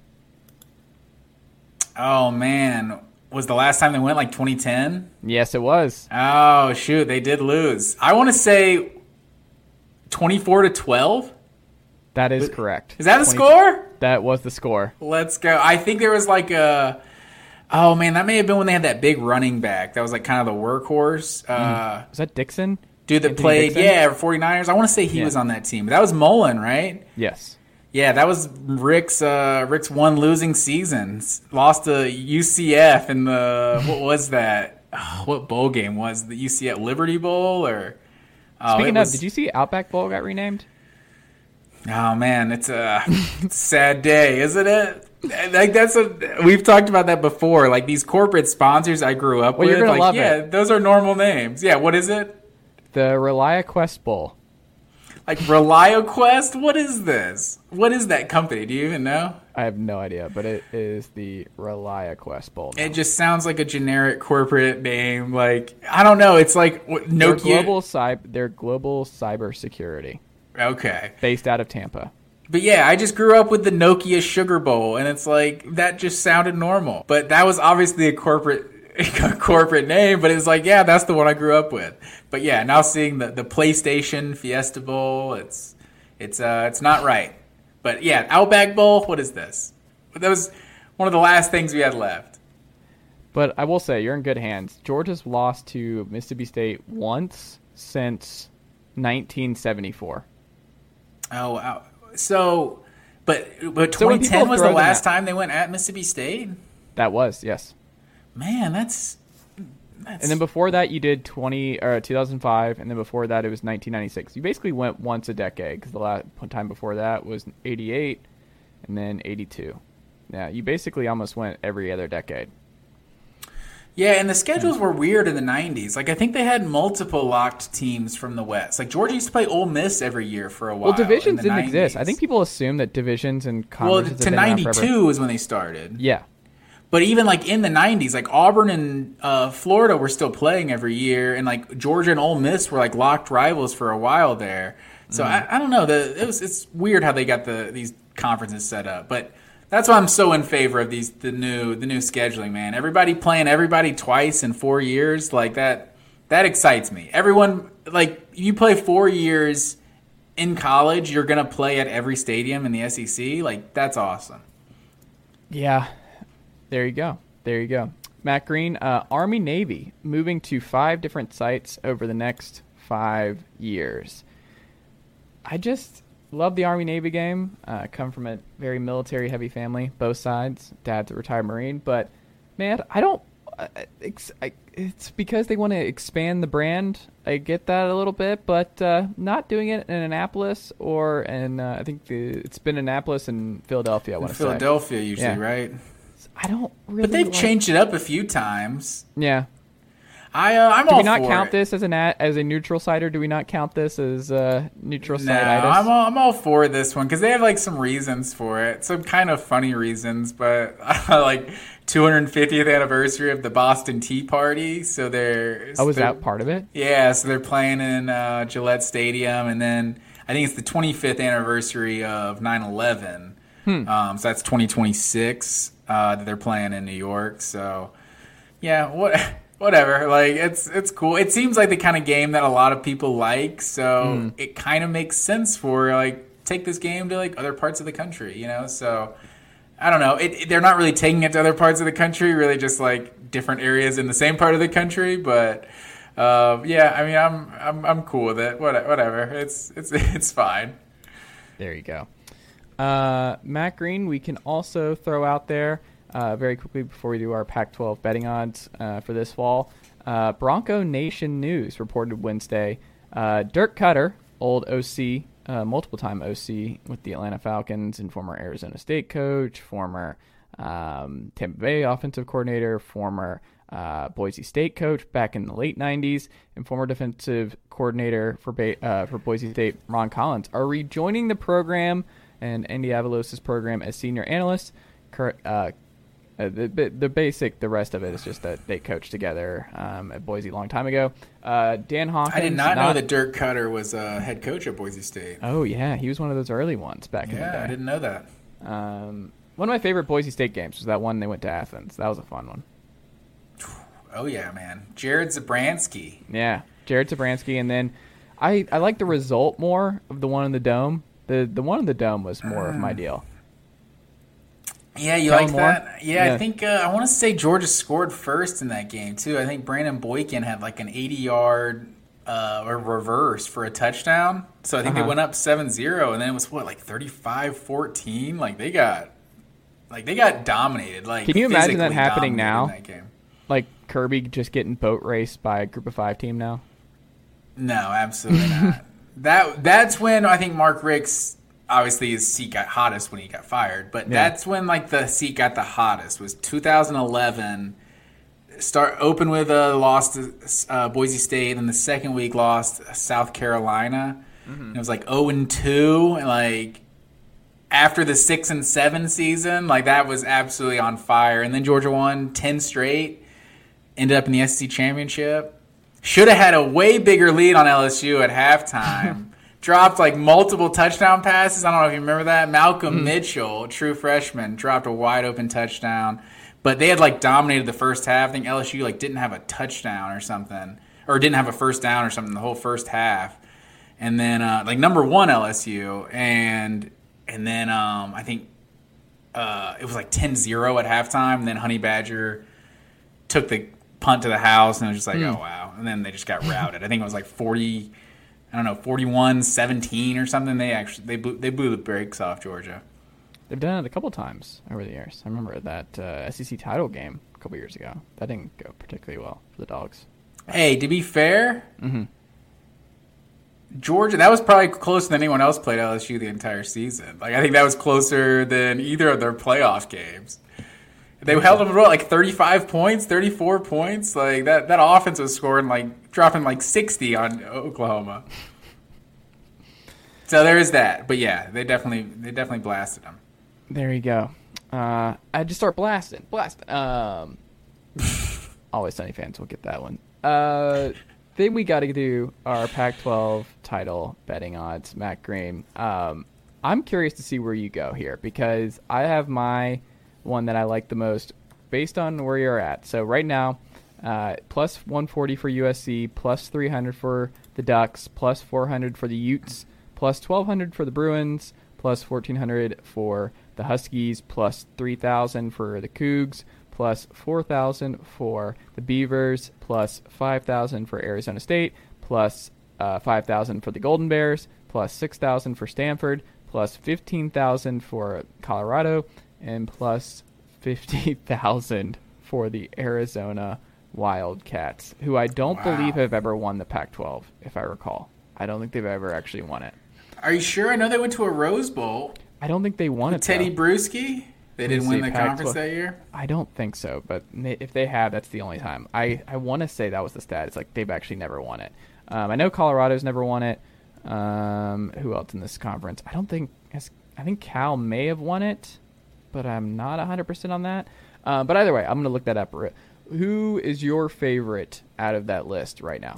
S6: Oh, man. Was the last time they went like twenty ten?
S4: Yes, it was.
S6: Oh, shoot. They did lose. I want to say twenty-four to twelve.
S4: That is correct.
S6: Is that a
S4: twenty
S6: score?
S4: That was the score.
S6: Let's go. I think there was like a... Oh, man, that may have been when they had that big running back. That was like kind of the workhorse. Uh,
S4: Was that Dixon?
S6: dude that
S4: Anthony
S6: played,
S4: Dixon?
S6: yeah, forty-niners. I want to say he
S4: Yeah.
S6: was on that team. But that was Mullen, right?
S4: Yes.
S6: Yeah, that was Rick's uh, Rick's one losing season. Lost to U C F in the, what was that? Oh, what bowl game was the U C F Liberty Bowl or? Oh,
S4: Speaking
S6: it
S4: of,
S6: was-
S4: did you see Outback Bowl got renamed?
S6: Oh man, it's a sad day, isn't it? Like that's a we've talked about that before. Like these corporate sponsors I grew up
S4: Well,
S6: with.
S4: you're gonna
S6: like,
S4: love
S6: yeah,
S4: it.
S6: those are normal names. Yeah, what is it?
S4: The ReliaQuest Bowl.
S6: Like ReliaQuest? What is this? What is that company? Do you even know?
S4: I have no idea, but it is the ReliaQuest Bowl. now.
S6: It just sounds like a generic corporate name. Like I don't know. It's like what,
S4: They're
S6: Nokia.
S4: global cyber. They're global cybersecurity
S6: Okay,
S4: based out of Tampa.
S6: but yeah, I just grew up with the Nokia Sugar Bowl, and it's like that just sounded normal. But that was obviously a corporate a corporate name. But it's like, yeah, that's the one I grew up with. But yeah, now seeing the, the PlayStation Fiesta Bowl, it's it's uh it's not right. But yeah, Outback Bowl. What is this? That was one of the last things we had left.
S4: But I will say, you're in good hands. Georgia's lost to Mississippi State once since nineteen seventy-four.
S6: Oh, wow. So, but but
S4: So when
S6: twenty ten
S4: people
S6: was
S4: throw
S6: the
S4: them
S6: last
S4: out-
S6: time they went at Mississippi State.
S4: That was, yes.
S6: Man, that's that's.
S4: And then before that, you did twenty or two thousand five, and then before that, it was nineteen ninety-six. You basically went once a decade because the last time before that was eighty-eight, and then eighty-two. Yeah, you basically almost went every other decade.
S6: Yeah, and the schedules were weird in the nineties. Like I think they had multiple locked teams from the West. Like Georgia used to play Ole Miss every year for a while.
S4: Well, divisions
S6: in the
S4: didn't exist. I
S6: nineties.
S4: think people assume that divisions and
S6: Well,
S4: conferences
S6: to
S4: have been around forever.
S6: ninety-two is when they started.
S4: Yeah.
S6: But even like in the nineties, like Auburn and uh, Florida were still playing every year, and like Georgia and Ole Miss were like locked rivals for a while there. So I, I don't know. The it was it's weird how they got the these conferences set up, but that's why I'm so in favor of these the new the new scheduling. Man, everybody playing everybody twice in four years like that. That excites me. Everyone like you play four years in college, you're gonna play at every stadium in the S E C. Like that's awesome.
S4: Yeah. There you go. There you go. Matt Green, uh, Army Navy, moving to five different sites over the next five years. I just love the Army Navy game. Uh, come from a very military heavy family, both sides. Dad's a retired Marine, but man, I don't. Uh, it's, I, it's because they want to expand the brand. I get that a little bit, but uh, not doing it in Annapolis or in. Uh, I think the, it's been Annapolis and Philadelphia. I want to say
S6: Philadelphia usually,
S4: Yeah.
S6: right?
S4: I don't really.
S6: But they've
S4: like-
S6: changed it up a few times.
S4: Yeah.
S6: I uh, I'm
S4: do
S6: all
S4: we not
S6: for
S4: count
S6: it.
S4: this as an at, as a neutral site, or do we not count this as uh, neutral
S6: No,
S4: site?
S6: I'm all, I'm all for this one because they have like some reasons for it, some kind of funny reasons, but like two hundred fiftieth anniversary of the Boston Tea Party. So they're
S4: Oh, is
S6: they're,
S4: that part of it?
S6: Yeah, so they're playing in uh, Gillette Stadium, and then I think it's the twenty-fifth anniversary of nine eleven. Hmm. Um, so that's twenty twenty-six uh, that they're playing in New York. So yeah, what. Whatever, like it's it's cool. It seems like the kind of game that a lot of people like, so mm. it kind of makes sense for like take this game to like other parts of the country, you know. So I don't know. It, it, they're not really taking it to other parts of the country, really just like different areas in the same part of the country. But uh, yeah, I mean, I'm I'm I'm cool with it. What, whatever, it's it's it's fine.
S4: There you go, uh, Matt Green. We can also throw out there. Uh, very quickly before we do our Pac twelve betting odds uh, for this fall, uh, Bronco Nation News reported Wednesday uh, Dirk Cutter, old O C, uh, multiple-time O C with the Atlanta Falcons and former Arizona State coach, former um, Tampa Bay offensive coordinator, former uh, Boise State coach back in the late nineties, and former defensive coordinator for ba- uh, for Boise State, Ron Collins, are rejoining the program and Andy Avalos' program as senior analysts. Cur- uh, Uh, the the basic, the rest of it is just that they coached together um, at Boise a long time ago. Uh, Dan Hawkins.
S6: I did not, not know that Dirk Cutter was a head coach at Boise State.
S4: Oh yeah, he was one of those early ones back
S6: yeah,
S4: in the day.
S6: I didn't know that.
S4: Um, one of my favorite Boise State games was that one they went to Athens. That was a fun one.
S6: Oh yeah, man, Jared Zabransky.
S4: Yeah, Jared Zabransky, and then I I like the result more of the one in the Dome. The the one in the Dome was more mm. of my deal.
S6: Yeah, you like that? Yeah, yeah, I think uh, I want to say Georgia scored first in that game, too. I think Brandon Boykin had like an eighty-yard uh, reverse for a touchdown. So I think uh-huh. they went up seven zero, and then it was, what, like thirty-five fourteen? Like, they got like they got dominated. Like,
S4: can you imagine that happening now?
S6: That game.
S4: Like, Kirby just getting boat raced by a group of five team now?
S6: No, absolutely not. That That's when I think Mark Richt's obviously his seat got hottest when he got fired, but yeah. that's when like the seat got the hottest was two thousand eleven. Start open with a loss to uh, Boise State, and the second week lost South Carolina. Mm-hmm. It was like zero and two, and like after the six and seven season, like that was absolutely on fire. And then Georgia won ten straight, ended up in the S E C championship. Should have had a way bigger lead on L S U at halftime. Dropped like multiple touchdown passes. I don't know if you remember that. Malcolm mm. Mitchell, true freshman, dropped a wide open touchdown. But they had like dominated the first half. I think L S U like didn't have a touchdown or something, or didn't have a first down or something the whole first half. And then uh, like number one L S U, and and then um, I think uh, it was like ten zero at halftime. And then Honey Badger took the punt to the house, and it was just like, mm. oh wow. And then they just got routed. I think it was like forty. I don't know, forty-one seventeen or something. They actually they blew, they blew the brakes off Georgia.
S4: They've done it a couple times over the years. I remember that uh, S E C title game a couple years ago. That didn't go particularly well for the Dogs.
S6: Hey, to be fair,
S4: mm-hmm.
S6: Georgia, that was probably closer than anyone else played L S U the entire season. Like I think that was closer than either of their playoff games. They held them to like thirty-five points, thirty-four points. Like that, that offense was scoring like dropping like sixty on Oklahoma. So there is that. But yeah, they definitely they definitely blasted them.
S4: There you go. Uh, I just start blasting, blasting. Um, Always Sunny fans will get that one. Uh, then we got to do our Pac twelve title betting odds. Matt Green. Um, I'm curious to see where you go here because I have my one that I like the most based on where you're at. So right now, uh, plus one forty for U S C, plus three hundred for the Ducks, plus four hundred for the Utes, plus twelve hundred for the Bruins, plus fourteen hundred for the Huskies, plus three thousand for the Cougs, plus four thousand for the Beavers, plus five thousand for Arizona State, plus uh, five thousand for the Golden Bears, plus six thousand for Stanford, plus fifteen thousand for Colorado, and plus fifty thousand for the Arizona Wildcats, who I don't wow. believe have ever won the Pac twelve, if I recall. I don't think they've ever actually won it.
S6: Are you sure? I know they went to a Rose Bowl.
S4: I don't think they won
S6: With
S4: it,
S6: Teddy
S4: though.
S6: Bruschi? They didn't
S4: Let's
S6: win
S4: see,
S6: the
S4: Pac
S6: conference
S4: twelve.
S6: that year?
S4: I don't think so, but may- if they have, that's the only time. I, I want to say that was the stat. It's like they've actually never won it. Um, I know Colorado's never won it. Um, who else in this conference? I don't think has, I think Cal may have won it, but I'm not one hundred percent on that. Um, but either way, I'm going to look that up. Who is your favorite out of that list right now?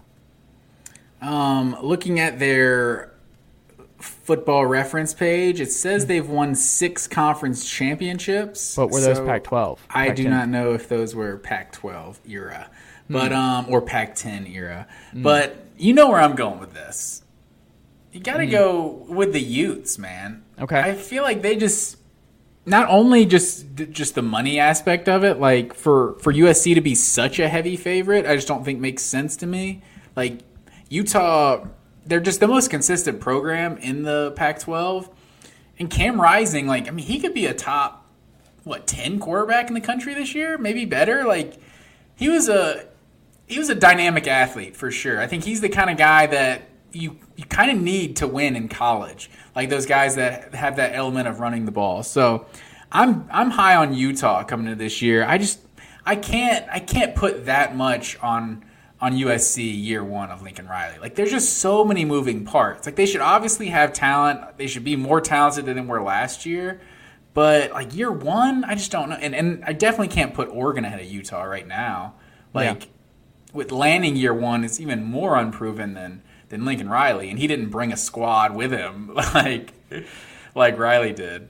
S6: Um, looking at their football reference page, it says they've won six conference championships.
S4: But were those
S6: so
S4: Pac twelve?
S6: I
S4: Pac
S6: do
S4: ten?
S6: not know if those were Pac twelve era, but um, or Pac ten era. But you know where I'm going with this. You got to go with the Utes, man.
S4: Okay.
S6: I feel like they just not only just just the money aspect of it, like for for U S C to be such a heavy favorite, I just don't think makes sense to me. Like Utah, they're just the most consistent program in the Pac twelve. And Cam Rising, like, I mean, he could be a top, what, ten quarterback in the country this year? Maybe better. Like, he was a he was a dynamic athlete for sure. I think he's the kind of guy that you you kind of need to win in college. Like those guys that have that element of running the ball. So I'm I'm high on Utah coming into this year. I just I can't I can't put that much on on U S C year one of Lincoln Riley. Like, there's just so many moving parts. Like, they should obviously have talent. They should be more talented than they were last year. But, like, year one, I just don't know. And and I definitely can't put Oregon ahead of Utah right now. Like, yeah. With Lanning year one, it's even more unproven than, than Lincoln Riley. And he didn't bring a squad with him like like Riley did.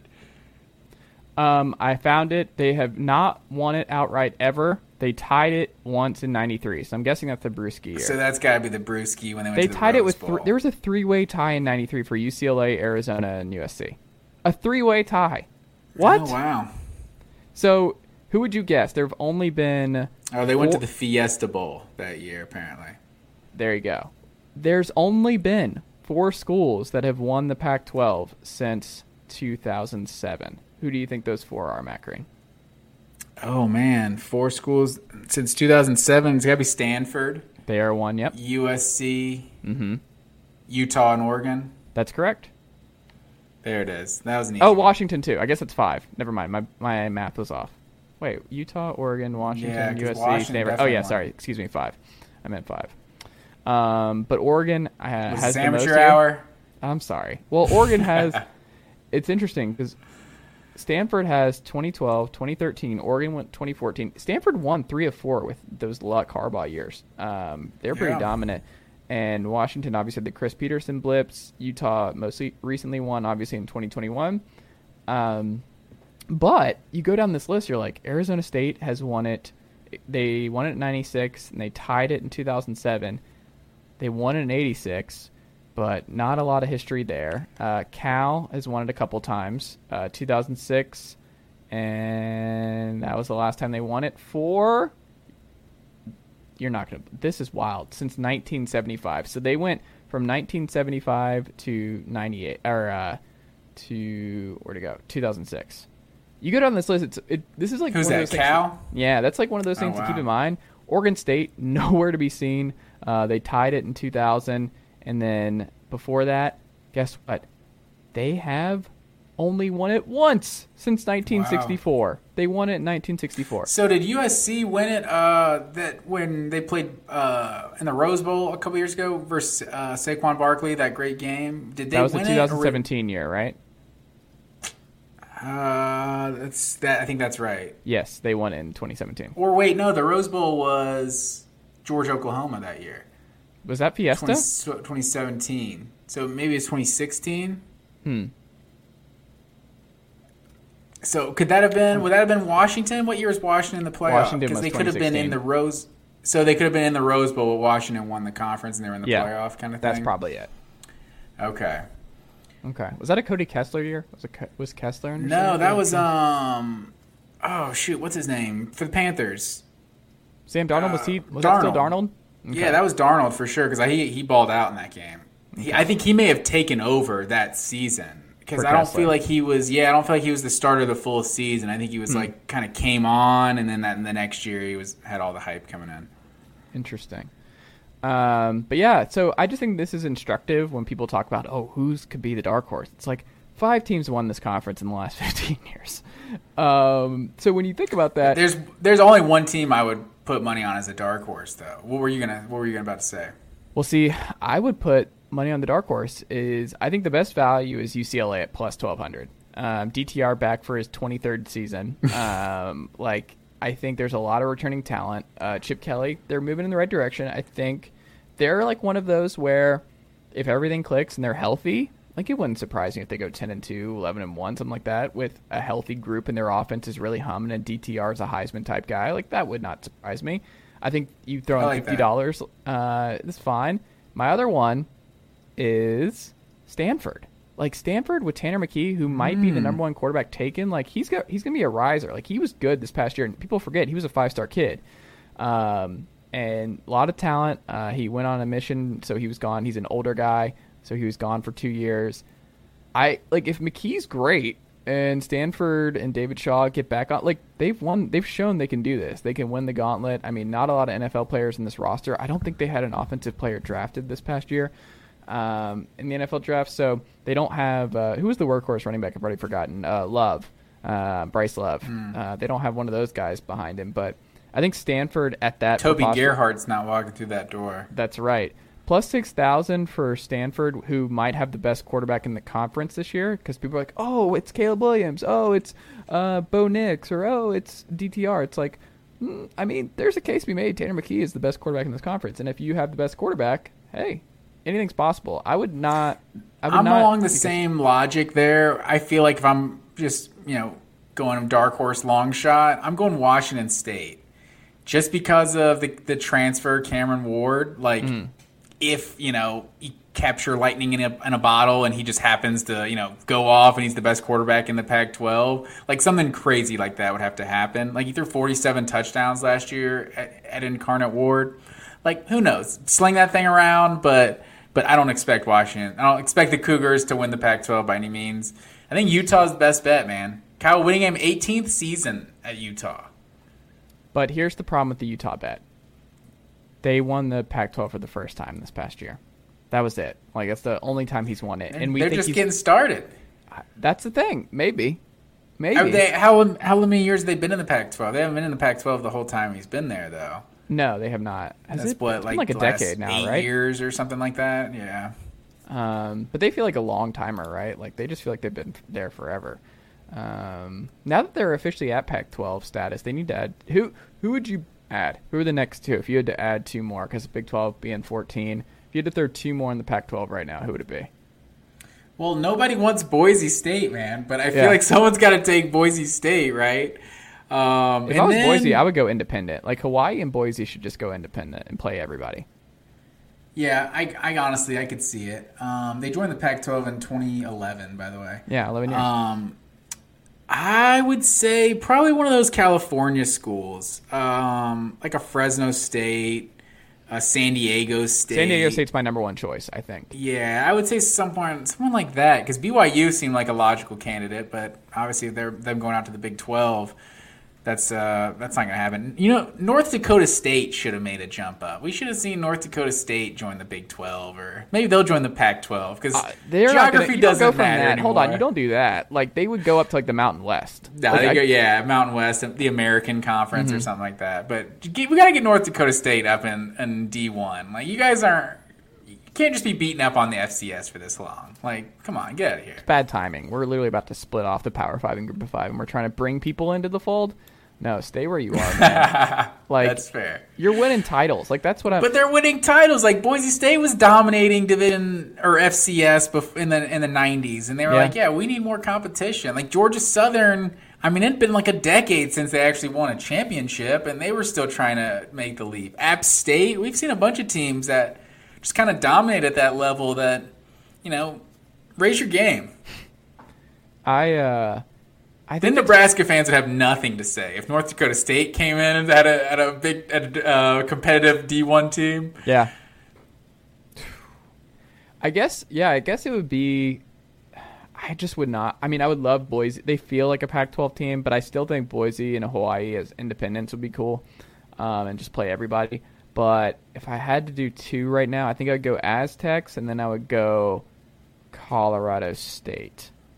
S4: Um, I found it. They have not won it outright ever. They tied it once in ninety-three, so I'm guessing that's the Brewski year.
S6: So that's got to be the Brewski when they went
S4: they
S6: to the
S4: tied
S6: Rose
S4: it with
S6: Bowl.
S4: th- there was a three-way tie in ninety-three for U C L A, Arizona, and U S C. A three-way tie. What?
S6: Oh, wow.
S4: So who would you guess? There have only been...
S6: Oh, they went
S4: four-
S6: to the Fiesta Bowl that year, apparently.
S4: There you go. There's only been four schools that have won the Pac twelve since two thousand seven. Who do you think those four are, Matt Green?
S6: Oh, man. Four schools since two thousand seven. It's got to be Stanford.
S4: They are one, yep.
S6: U S C.
S4: Mm-hmm.
S6: Utah and Oregon.
S4: That's correct.
S6: There it is. That was an easy
S4: Oh,
S6: one.
S4: Washington, too. I guess it's five. Never mind. My my math was off. Wait, Utah, Oregon, Washington,
S6: Yeah, 'cause
S4: U S C,
S6: Washington
S4: Stanford. Oh,
S6: definitely
S4: yeah,
S6: won.
S4: sorry. Excuse me, five. I meant five. Um, but Oregon uh,
S6: Was
S4: has
S6: this
S4: the most
S6: amateur
S4: here.
S6: hour?
S4: I'm sorry. Well, Oregon has... It's interesting because Stanford has twenty twelve, twenty thirteen. Oregon went twenty fourteen. Stanford won three of four with those Luck Harbaugh years. Um, they're pretty
S6: Yeah.
S4: dominant. And Washington obviously had the Chris Peterson blips. Utah mostly recently won, obviously, in twenty twenty-one. Um, but you go down this list, you're like, Arizona State has won it. They won it in ninety-six, and they tied it in two thousand seven. They won it in eighty-six, but not a lot of history there. Uh, Cal has won it a couple times, uh, two thousand six, and that was the last time they won it for... You're not going to... This is wild. Since nineteen seventy-five. So they went from nineteen seventy-five to ninety-eight, or uh, to... Where'd it go? two thousand six. You go down this list, it's it. This is like
S6: Who's
S4: one of
S6: that,
S4: those things-
S6: Cal?
S4: Yeah, that's like one of those
S6: Oh,
S4: things to keep
S6: wow.
S4: in mind. Oregon State, nowhere to be seen. Uh, they tied it in two thousand, and then before that, guess what? They have only won it once since nineteen sixty-four. They won it in nineteen sixty-four.
S6: So did U S C win it uh, that when they played uh, in the Rose Bowl a couple years ago versus uh, Saquon Barkley, that great game? Did they
S4: That was the
S6: win
S4: twenty seventeen year, right?
S6: it? Or, uh, that's that. I think that's right.
S4: Yes, they won it in twenty seventeen.
S6: Or wait, no, the Rose Bowl was Georgia, Oklahoma that year.
S4: Was that Fiesta?
S6: twenty, twenty seventeen. So maybe it's twenty sixteen.
S4: Hmm.
S6: So could that have been? Would that have been Washington? What year was Washington in the playoff?
S4: Washington
S6: Because
S4: was
S6: they could have been in
S4: twenty sixteen.
S6: the Rose. So they could have been in the Rose Bowl, but Washington won the conference and they were in the
S4: Yeah,
S6: playoff kind of thing.
S4: that's probably it.
S6: Okay.
S4: Okay. Was that a Cody Kessler year? Was it Ke- was Kessler in?
S6: No, that was um. Oh shoot, what's his name for the Panthers?
S4: Sam Darnold. Was he? Was
S6: Darnold.
S4: that still Darnold?
S6: Yeah, that was Darnold for sure because he he balled out in that game. He, I think he may have taken over that season because
S4: For
S6: I don't
S4: Kessler.
S6: feel like he was. Yeah, I don't feel like he was the starter of the full season. I think he was
S4: Hmm.
S6: like kind of came on, and then that in the next year he was had all the hype coming in.
S4: Interesting. Um, but yeah, so I just think this is instructive when people talk about, oh, who's could be the dark horse. It's like five teams won this conference in the last fifteen years. Um, so when you think about that,
S6: there's there's only one team I would put money on as a dark horse, though. What were you gonna What were you gonna about to say?
S4: Well, see, I would put money on the dark horse. Is I think the best value is U C L A at plus twelve hundred. Um, D T R back for his twenty-third season. um, like I think there's a lot of returning talent. Uh, Chip Kelly, they're moving in the right direction. I think they're like one of those where if everything clicks and they're healthy. Like, it wouldn't surprise me if they go ten and two, eleven and one, something like that, with a healthy group and their offense is really humming and D T R is a Heisman-type guy. Like, that would not surprise me. I think you throw in
S6: like
S4: fifty dollars, uh, it's fine. My other one is Stanford. Like, Stanford with Tanner McKee, who might mm. be the number one quarterback taken, like, he's got he's going to be a riser. Like, he was good this past year, and people forget he was a five-star kid. Um, and a lot of talent. Uh, he went on a mission, so he was gone. He's an older guy. So he was gone for two years. I like if McKee's great and Stanford and David Shaw get back on. Like they've won, they've shown they can do this. They can win the gauntlet. I mean, not a lot of N F L players in this roster. I don't think they had an offensive player drafted this past year um, in the N F L draft. So they don't have uh, who was the workhorse running back? I've already forgotten. Uh, Love, uh, Bryce Love. Mm. Uh, they don't have one of those guys behind him. But I think Stanford at that.
S6: Toby Gerhardt's not walking through that door.
S4: That's right. Plus six thousand for Stanford, who might have the best quarterback in the conference this year, because people are like, oh, it's Caleb Williams, oh, it's uh, Bo Nix, or oh, it's D T R. It's like, mm, I mean, there's a case to be made. Tanner McKee is the best quarterback in this conference, and if you have the best quarterback, hey, anything's possible. I would not. I would
S6: I'm
S4: not,
S6: along the same logic there. I feel like if I'm just you know going dark horse long shot, I'm going Washington State, just because of the the transfer Cameron Ward, like. Mm. If, you know, you capture lightning in a, in a bottle and he just happens to, you know, go off and he's the best quarterback in the Pac twelve, like something crazy like that would have to happen. Like he threw forty-seven touchdowns last year at, at Incarnate Ward. Like, who knows? Sling that thing around, but but I don't expect Washington. I don't expect the Cougars to win the Pac twelve by any means. I think Utah's the best bet, man. Kyle Whittingham, eighteenth season at Utah.
S4: But here's the problem with the Utah bet. They won the Pac twelve for the first time this past year. That was it. Like, that's the only time he's won it. And we
S6: They're
S4: think
S6: just
S4: he's,
S6: getting started.
S4: That's the thing. Maybe. Maybe.
S6: Are they, how, how many years have they been in the Pac twelve? They haven't been in the Pac twelve the whole time he's been there, though.
S4: No, they have not. Has
S6: That's
S4: it,
S6: what,
S4: it's
S6: like,
S4: been like a
S6: the
S4: decade
S6: last
S4: now,
S6: eight
S4: right?
S6: years or something like that? Yeah.
S4: Um, but they feel like a long timer, right? Like, they just feel like they've been there forever. Um, now that they're officially at Pac twelve status, they need to add... Who, who would you... add? Who are the next two? If you had to add two more, because Big twelve being fourteen, if you had to throw two more in the Pac twelve right now, who would it be?
S6: Well, nobody wants Boise State, man, but I feel
S4: yeah.
S6: like someone's got to take Boise State, right? Um,
S4: if
S6: and
S4: I was
S6: then,
S4: Boise, I would go independent. Like Hawaii and Boise should just go independent and play everybody.
S6: Yeah, I, I honestly, I could see it. Um, they joined the Pac twelve in twenty eleven, by the way.
S4: Yeah, eleven years.
S6: Um, I would say probably one of those California schools, um, like a Fresno State, a San Diego State.
S4: San Diego State's my number one choice, I think.
S6: Yeah, I would say someone someone like that, because B Y U seemed like a logical candidate, but obviously they're them going out to the Big twelve. That's uh, that's not going to happen. You know, North Dakota State should have made a jump up. We should have seen North Dakota State join the Big twelve, or maybe they'll join the Pac twelve, because uh,
S4: gonna,
S6: geography
S4: you
S6: doesn't
S4: don't go from
S6: matter
S4: that.
S6: anymore.
S4: Hold on, you don't do that. Like, they would go up to, like, the Mountain West.
S6: No,
S4: like,
S6: they
S4: I,
S6: go, yeah, Mountain West, the American Conference mm-hmm. or something like that. But we got to get North Dakota State up in, in D one. Like, you guys aren't – you can't just be beating up on the F C S for this long. Like, come on, get out of here.
S4: It's bad timing. We're literally about to split off the Power five and Group of five, and we're trying to bring people into the fold. No, stay where you are, man. Like,
S6: that's fair.
S4: You're winning titles. Like, that's what I'm.
S6: But they're winning titles. Like, Boise State was dominating Division or F C S in the in the nineties, and they were
S4: yeah.
S6: like, "Yeah, we need more competition." Like Georgia Southern. I mean, it'd been like a decade since they actually won a championship, and they were still trying to make the leap. App State. We've seen a bunch of teams that just kind of dominate at that level. That, you know, raise your game.
S4: I. uh I
S6: then Nebraska fans would have nothing to say if North Dakota State came in and had a, at a big at a, uh, competitive D one team.
S4: Yeah. I guess, yeah, I guess it would be – I just would not – I mean, I would love Boise. They feel like a Pac twelve team, but I still think Boise and Hawaii as independents would be cool um, and just play everybody. But if I had to do two right now, I think I would go Aztecs, and then I would go Colorado State.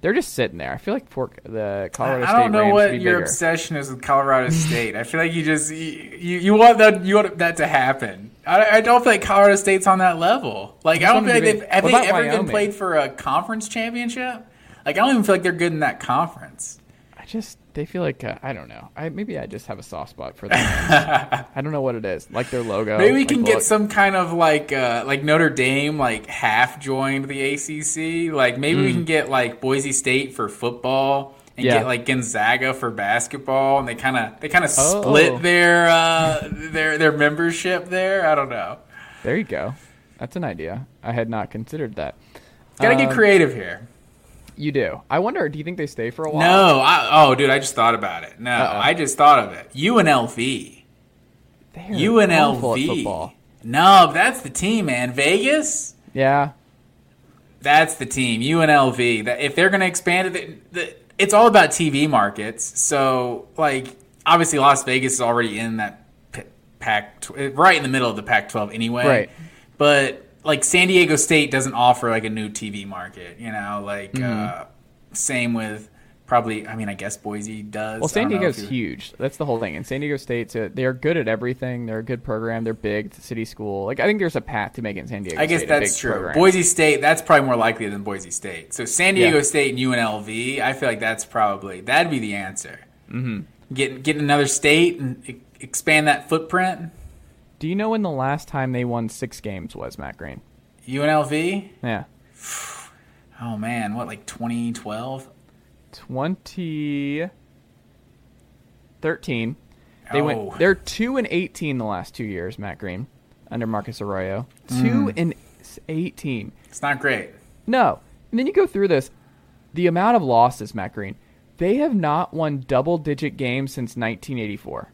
S4: They're just sitting there. I feel like for the Colorado
S6: I
S4: State
S6: don't know
S4: Rams
S6: what
S4: should be
S6: your
S4: bigger.
S6: obsession is with Colorado State. I feel like you just you, you, you want that you want that to happen. I, I don't feel like Colorado State's on that level. Like I don't feel like
S4: be-
S6: they've have
S4: What
S6: they
S4: about
S6: ever
S4: Wyoming?
S6: been played for a conference championship. Like I don't even feel like they're good in that conference.
S4: I just they feel like uh, I don't know. I maybe I just have a soft spot for them. I don't know what it is. Like their logo.
S6: Maybe we
S4: like
S6: can
S4: the
S6: get
S4: look-
S6: some kind of like uh, like Notre Dame like half joined the A C C. Like maybe we can get like Boise State for football and
S4: Yeah.
S6: get like Gonzaga for basketball, and they kind of they kind of
S4: Oh.
S6: split their uh, their their membership there. I don't know.
S4: There you go. That's an idea. I had not considered that.
S6: Gotta get
S4: Um,
S6: creative here.
S4: You do. I wonder. Do you think they stay for a while?
S6: No, I, oh, dude, I just thought about it. No,
S4: Uh-oh.
S6: I just thought of it. U N L V.
S4: They're
S6: U N L
S4: awful at
S6: V.
S4: football.
S6: No, that's the team, man. Vegas.
S4: Yeah.
S6: That's the team, U N L V. That if they're going to expand it, the, it's all about T V markets. So, like, obviously, Las Vegas is already in that P- Pac, tw- right in the middle of the Pac twelve anyway.
S4: Right.
S6: But like, San Diego State doesn't offer like a new T V market. You know, like
S4: Mm-hmm.
S6: uh, same with probably. I mean, I guess Boise does.
S4: Well,
S6: I
S4: San
S6: don't know
S4: Diego's
S6: if you-
S4: huge. That's the whole thing. And San Diego State's a, they're good at everything. They're a good program. They're big. It's a city school. Like I think there's a path to making San Diego.
S6: I guess
S4: State a
S6: that's
S4: big
S6: true.
S4: program.
S6: Boise State, that's probably more likely than Boise State. So San Diego
S4: Yeah.
S6: State and U N L V, I feel like that's probably that'd be the answer. Mm-hmm. Get get another state and e- expand that footprint.
S4: Do you know when the last time they won six games was, Matt Green?
S6: U N L V.
S4: Yeah,
S6: Oh man, what like twenty twelve?
S4: twenty thirteen. They
S6: Oh.
S4: went. They're two and eighteen the last two years, Matt Green, under Marcus Arroyo. Two
S6: Mm.
S4: and eighteen.
S6: It's not great.
S4: No. And then you go through this. The amount of losses, Matt Green. They have not won double-digit games since nineteen eighty-four.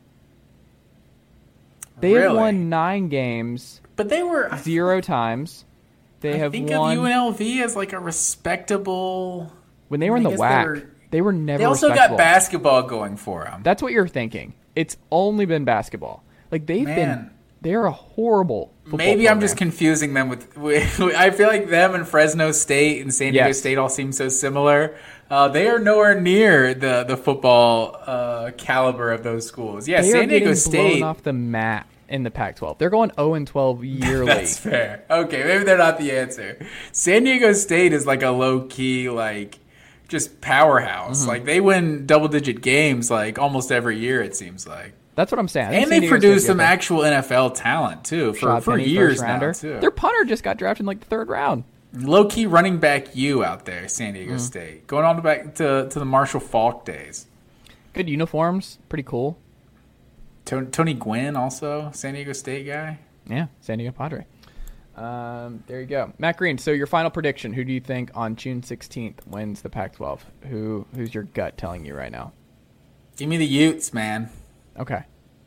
S4: They have
S6: Really?
S4: won nine games
S6: But they were.
S4: zero times. They
S6: I
S4: have
S6: think
S4: won
S6: of U N L V as like a respectable.
S4: when they were in
S6: I
S4: the
S6: guess
S4: W A C.
S6: they
S4: They
S6: were-
S4: were, never.
S6: They also
S4: respectable.
S6: got basketball going for them.
S4: That's what you're thinking. It's only been basketball. Like they've
S6: Man.
S4: been. They're a horrible. football
S6: Maybe I'm
S4: program.
S6: just confusing them with, with. I feel like them and Fresno State and San Diego
S4: Yes.
S6: State all seem so similar. Uh, they are nowhere near the the football uh, caliber of those schools. Yeah,
S4: They are
S6: San Diego
S4: getting
S6: State.
S4: blown off the map in the Pac twelve. They're going zero and twelve yearly.
S6: That's fair. Okay, maybe they're not the answer. San Diego State is like a low key like just powerhouse.
S4: Mm-hmm.
S6: Like they win double digit games like almost every year. It seems like.
S4: That's what I'm saying. I think
S6: And
S4: San
S6: they
S4: Diego
S6: produced
S4: State's
S6: some
S4: good.
S6: actual N F L talent too for,
S4: Rashad
S6: for
S4: Penny,
S6: years
S4: first
S6: now
S4: rounder.
S6: too.
S4: Their punter just got drafted in like the third round.
S6: Low key running back you out there, San Diego
S4: Mm.
S6: State. Going on to back to, to the Marshall Falk days.
S4: Good uniforms, pretty cool.
S6: Tony, Tony Gwynn also, San Diego State guy.
S4: Yeah, San Diego Padre. Um, there you go, Matt Green. So your final prediction: who do you think on June sixteenth wins the Pac twelve? Who who's your gut telling you right now?
S6: Give me the Utes, man.
S4: Okay.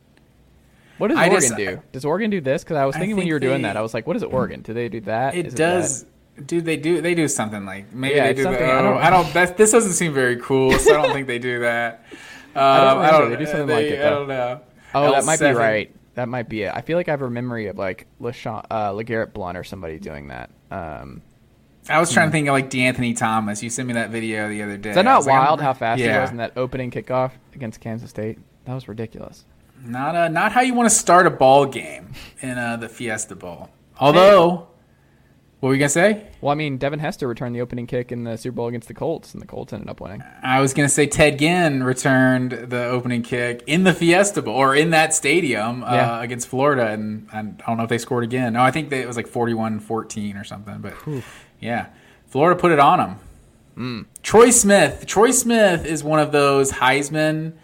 S4: What does
S6: I
S4: Oregon
S6: just-
S4: do? Does Oregon do this? Because I was
S6: I
S4: thinking when
S6: think
S4: you were doing
S6: they-
S4: that, I was like, what is it, Oregon? Do they do that?
S6: It
S4: Is
S6: does, dude. They do. They do something like maybe
S4: Yeah,
S6: they
S4: it's
S6: do. The,
S4: something- I
S6: oh,
S4: don't-
S6: I don't. That, this doesn't seem very cool, so I don't think they do that. Um,
S4: don't remember. They do something like it,
S6: I
S4: though.
S6: don't know.
S4: Oh, that might be
S6: L seven.
S4: right. That might be it. I feel like I have a memory of like LeSean, uh, LeGarrette Blunt or somebody doing that. Um,
S6: I was trying to think of like DeAnthony Thomas. You sent me that video the other day.
S4: is that
S6: I
S4: not
S6: was like, I'm-
S4: wild how fast he
S6: yeah.
S4: was in that opening kickoff against Kansas State? That was ridiculous.
S6: Not uh, not how you want to start a ball game in uh, the Fiesta Bowl. Although, what were you gonna say?
S4: Well, I mean, Devin Hester returned the opening kick in the Super Bowl against the Colts, and the Colts ended up winning.
S6: I was gonna say Ted Ginn returned the opening kick in the Fiesta Bowl or in that stadium uh,
S4: Yeah.
S6: against Florida, and I don't know if they scored again. No, I think they, it was like forty-one fourteen or something. But yeah, Florida put it on them.
S4: Mm.
S6: Troy Smith. Troy Smith is one of those Heisman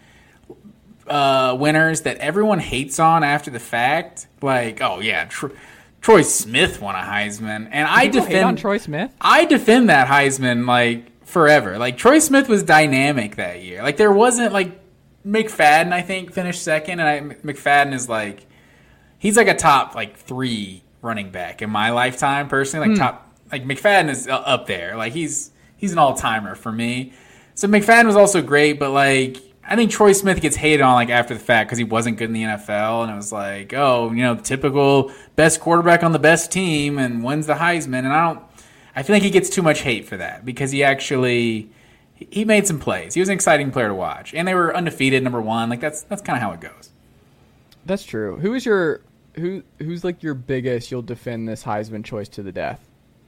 S6: uh, winners that everyone hates on after the fact. Like, oh yeah, Tr- Troy Smith won a Heisman, and I
S4: People hate
S6: defend
S4: on Troy Smith.
S6: I defend that Heisman like forever. Like Troy Smith was dynamic that year. Like there wasn't like McFadden. I think finished second, and I, McFadden is like he's like a top like three running back in my lifetime personally. Like top like McFadden is up there. Like he's he's an all timer for me. So McFadden was also great, but like I think Troy Smith gets hated on like after the fact because he wasn't good in the N F L, and it was like, oh, you know, the typical best quarterback on the best team and wins the Heisman, and I don't. I feel like he gets too much hate for that because he actually he made some plays. He was an exciting player to watch, and they were undefeated, number one. Like that's that's kind of how it goes.
S4: That's true. Who is your who? Who's like your biggest? You'll defend this Heisman choice to the death.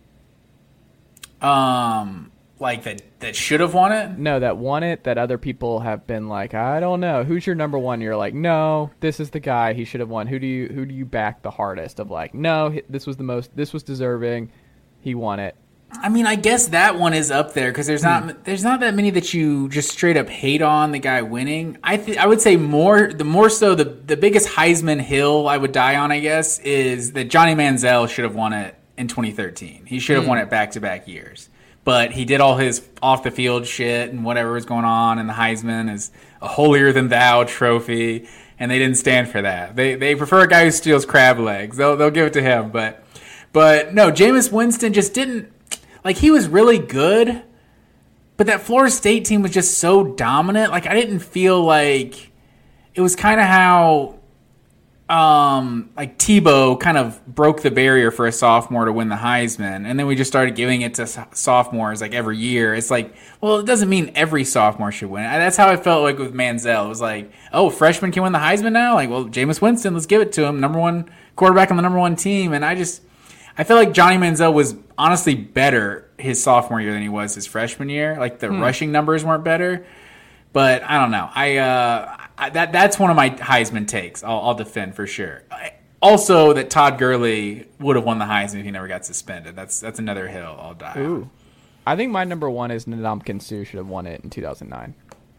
S6: Um, like that that should have won it.
S4: No, that won it. That other people have been like, I don't know. Who's your number one? You're like, no, this is the guy. He should have won. Who do you who do you back the hardest? Of like, no, this was the most. This was deserving. He won it.
S6: I mean, I guess that one is up there because there's not hmm. there's not that many that you just straight up hate on the guy winning. I th- I would say more the more so the the biggest Heisman hill I would die on, I guess, is that Johnny Manziel should have won it in twenty thirteen. He should have hmm. won it back to back years, but he did all his off the field shit and whatever was going on, and the Heisman is a holier than thou trophy, and they didn't stand for that. They they prefer a guy who steals crab legs. They'll they'll give it to him, but but no, Jameis Winston just didn't. Like, he was really good, but that Florida State team was just so dominant. Like, I didn't feel like it was kind of how, um, like, Tebow kind of broke the barrier for a sophomore to win the Heisman, and then we just started giving it to sophomores, like, every year. It's like, well, it doesn't mean every sophomore should win. That's how I felt like with Manziel. It was like, oh, freshmen can win the Heisman now? Like, well, Jameis Winston, let's give it to him. Number one quarterback on the number one team, and I just... I feel like Johnny Manziel was honestly better his sophomore year than he was his freshman year. Like the hmm. rushing numbers weren't better, but I don't know. I, uh, I that that's one of my Heisman takes. I'll, I'll defend for sure. I, also, that Todd Gurley would have won the Heisman if he never got suspended. That's that's another hill I'll die
S4: Ooh.
S6: on.
S4: I think my number one is Ndamukong Suh should have won it in two thousand nine.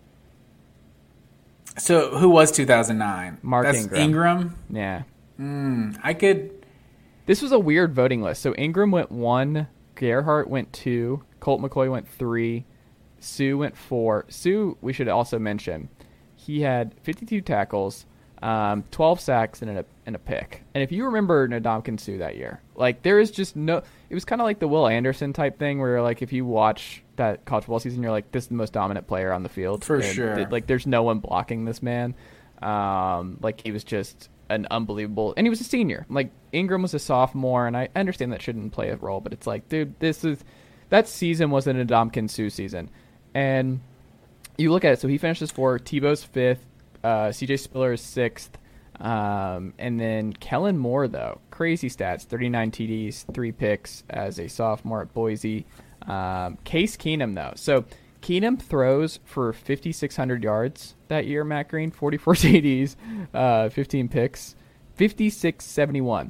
S6: So who was two thousand nine?
S4: Mark
S6: that's
S4: Ingram.
S6: Ingram.
S4: Yeah.
S6: Mm, I could.
S4: This was a weird voting list. So Ingram went one, Gerhart went two, Colt McCoy went three, Suh went four. Suh, we should also mention, he had fifty-two tackles, um, twelve sacks, and a and a pick. And if you remember Ndamukong Suh that year, like there is just no. It was kind of like the Will Anderson type thing, where like if you watch that college football season, you're like, this is the most dominant player on the field
S6: for
S4: and
S6: sure.
S4: Th- like there's no one blocking this man. Um, like he was just an unbelievable, and he was a senior. Like Ingram was a sophomore, and I understand that shouldn't play a role, but it's like, dude, this is that season was an Ndamukong Suh season, and you look at it. So he finishes fourth, Tebow's fifth, uh, C J Spiller is sixth, um, and then Kellen Moore though, crazy stats: thirty-nine T Ds, three picks as a sophomore at Boise. Um, Case Keenum though, so Keenum throws for fifty-six hundred yards that year, Matt Green, forty-four T Ds, uh, fifteen picks, fifty-six seventy-one.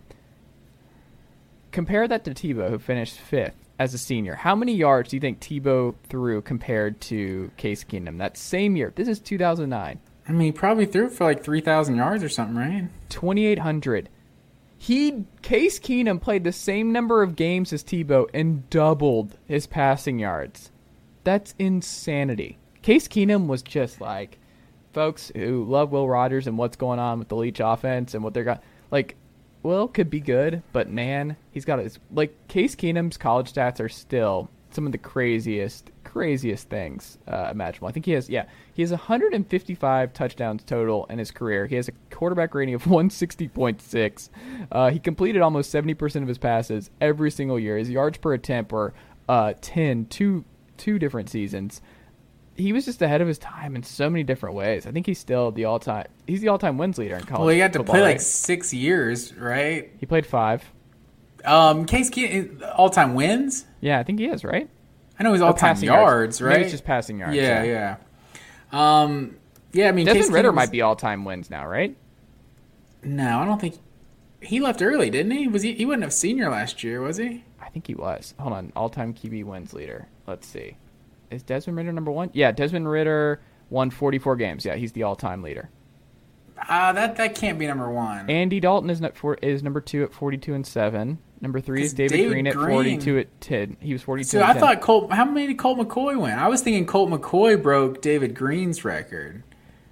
S4: Compare that to Tebow, who finished fifth as a senior. How many yards do you think Tebow threw compared to Case Keenum that same year? This is two thousand nine.
S6: I mean, he probably threw for like three thousand yards or something, right?
S4: twenty-eight hundred. He, Case Keenum played the same number of games as Tebow and doubled his passing yards. That's insanity. Case Keenum was just like, folks who love Will Rogers and what's going on with the Leach offense and what they're got. Like, Will could be good, but man, he's got his, like, Case Keenum's college stats are still some of the craziest, craziest things uh, imaginable. I think he has, yeah, he has one hundred fifty-five touchdowns total in his career. He has a quarterback rating of one sixty point six. Uh, he completed almost seventy percent of his passes every single year. His yards per attempt were uh, ten, two, two different seasons. He was just ahead of his time in so many different ways. I think he's still the all-time. He's the all-time wins leader in college.
S6: Well, he had to
S4: football,
S6: play like
S4: right?
S6: six years, right?
S4: He played five.
S6: Um, Case Keenum, all-time wins.
S4: Yeah, I think he is, right?
S6: I know he's all-time yards, yards, right?
S4: Maybe it's just passing yards.
S6: Yeah, yeah. yeah. Um, yeah. I mean,
S4: Desmond
S6: Case
S4: Ritter
S6: Keenum's...
S4: might be all-time wins now, right?
S6: No, I don't think he left early, didn't he? Was he? He wasn't a senior last year, was he?
S4: I think he was. Hold on, all-time Q B wins leader. Let's see. Is Desmond Ritter number one? Yeah, Desmond Ritter won forty-four games. Yeah, he's the all-time leader.
S6: Uh, that that can't be number one.
S4: Andy Dalton is not for, is number two at forty-two and seven. Number three is David,
S6: David
S4: Green at
S6: Green.
S4: forty-two at ten. He was forty-two.
S6: So
S4: and
S6: I
S4: ten.
S6: thought Colt. How many did Colt McCoy win? I was thinking Colt McCoy broke David Green's record.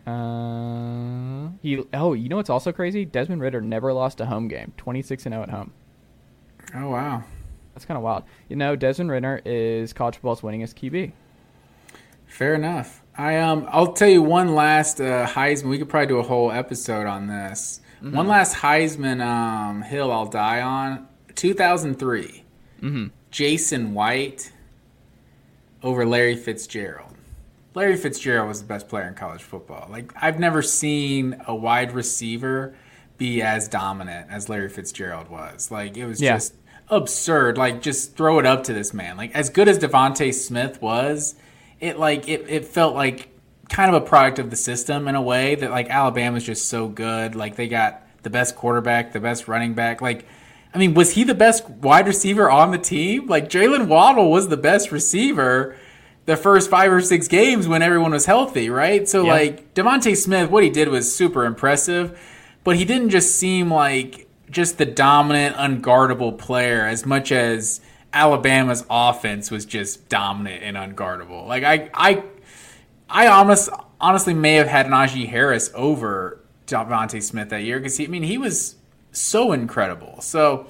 S4: Uh, he. Oh, you know what's also crazy? Desmond Ritter never lost a home game. twenty-six and oh at home.
S6: Oh wow,
S4: that's kind of wild. You know, Desmond Ritter is college football's winningest Q B.
S6: Fair enough. I um, I'll tell you one last uh, Heisman. We could probably do a whole episode on this. Mm-hmm. One last Heisman um, hill I'll die on. two thousand three.
S4: Mm-hmm.
S6: Jason White over Larry Fitzgerald. Larry Fitzgerald was the best player in college football. Like, I've never seen a wide receiver be as dominant as Larry Fitzgerald was. Like, it was yeah. just absurd. Like, just throw it up to this man. Like, as good as Devontae Smith was, it like it, it felt like kind of a product of the system in a way that, like, Alabama's just so good. Like, they got the best quarterback, the best running back. Like, I mean, was he the best wide receiver on the team? Like, Jalen Waddle was the best receiver the first five or six games when everyone was healthy, right? So, yeah. like, Devontae Smith, what he did was super impressive, but he didn't just seem like just the dominant, unguardable player as much as Alabama's offense was just dominant and unguardable. Like, I I, I honest, honestly may have had Najee Harris over Devontae Smith that year because, I mean, he was so incredible. So,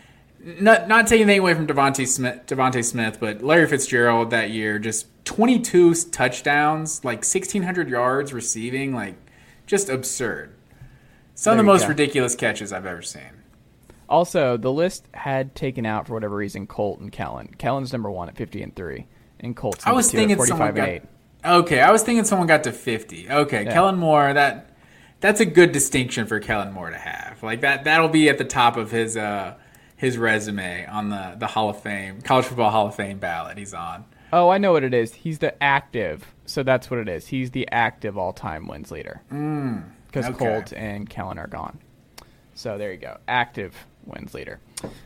S6: Not not taking anything away from Devontae Smith, Devontae Smith, but Larry Fitzgerald that year, just twenty-two touchdowns, like sixteen hundred yards receiving, like just absurd. Some there of the most go. ridiculous catches I've ever seen.
S4: Also, the list had taken out, for whatever reason, Colt and Kellen. Kellen's number one at fifty and three, and Colt's number
S6: I was
S4: two
S6: thinking
S4: at forty-five
S6: got,
S4: and eight.
S6: Okay, I was thinking someone got to fifty. Okay, yeah. Kellen Moore, that that's a good distinction for Kellen Moore to have. Like that, that'll be at the top of his uh, his resume on the, the Hall of Fame, College Football Hall of Fame ballot he's on.
S4: Oh, I know what it is. He's the active, so that's what it is. He's the active all-time wins leader.
S6: Mm,
S4: because
S6: okay.
S4: Colt and Kellen are gone. So there you go. Active wins leader.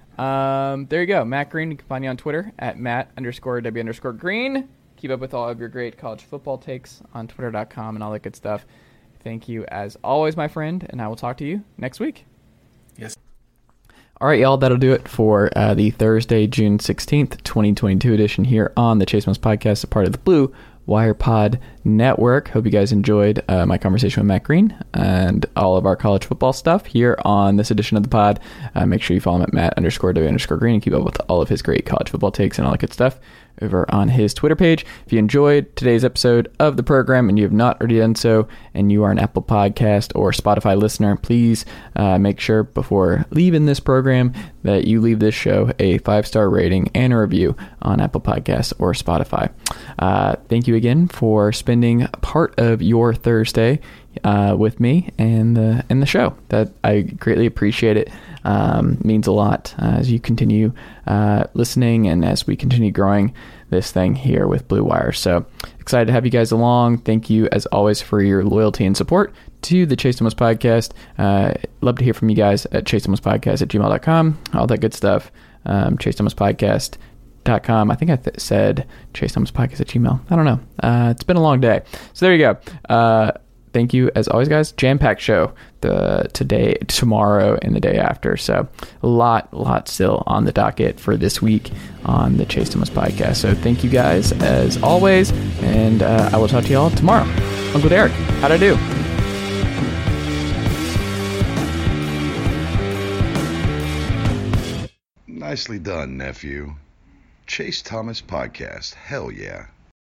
S4: Um, there you go. Matt Green. You can find you on Twitter at Matt underscore W underscore Green. Keep up with all of your great college football takes on twitter dot com and all that good stuff. Thank you as always, my friend, and I will talk to you next week.
S6: Yes.
S4: All right, y'all, that'll do it for uh, the Thursday, June sixteenth, twenty twenty-two edition here on the Chase Thomas Podcast, a part of the Blue Wire Pod Network. Hope you guys enjoyed uh, my conversation with Matt Green and all of our college football stuff here on this edition of the pod. Uh, make sure you follow him at Matt underscore W underscore Green and keep up with all of his great college football takes and all that good stuff over on his Twitter page. If you enjoyed today's episode of the program and you have not already done so, and you are an Apple Podcast or Spotify listener, please uh, make sure before leaving this program that you leave this show a five-star rating and a review on Apple Podcasts or Spotify. Uh, thank you again for spending part of your Thursday uh, with me and the, and the show. That I greatly appreciate it. Um, means a lot uh, as you continue uh, listening and as we continue growing this thing here with Blue Wire. So excited to have you guys along. Thank you as always for your loyalty and support to the Chase Thomas Podcast. Uh, love to hear from you guys at chase thomas podcast at gmail dot com. All that good stuff. Um, chase thomas podcast dot com. I think I th- said Chase Thomas Podcast at Gmail. I don't know. Uh, it's been a long day. So there you go. Uh, Thank you, as always, guys. Jam-packed show the today, tomorrow, and the day after. So a lot, lot still on the docket for this week on the Chase Thomas Podcast. So thank you, guys, as always, and uh, I will talk to you all tomorrow. Uncle Derek, how'd I do?
S7: Nicely done, nephew. Chase Thomas Podcast. Hell yeah.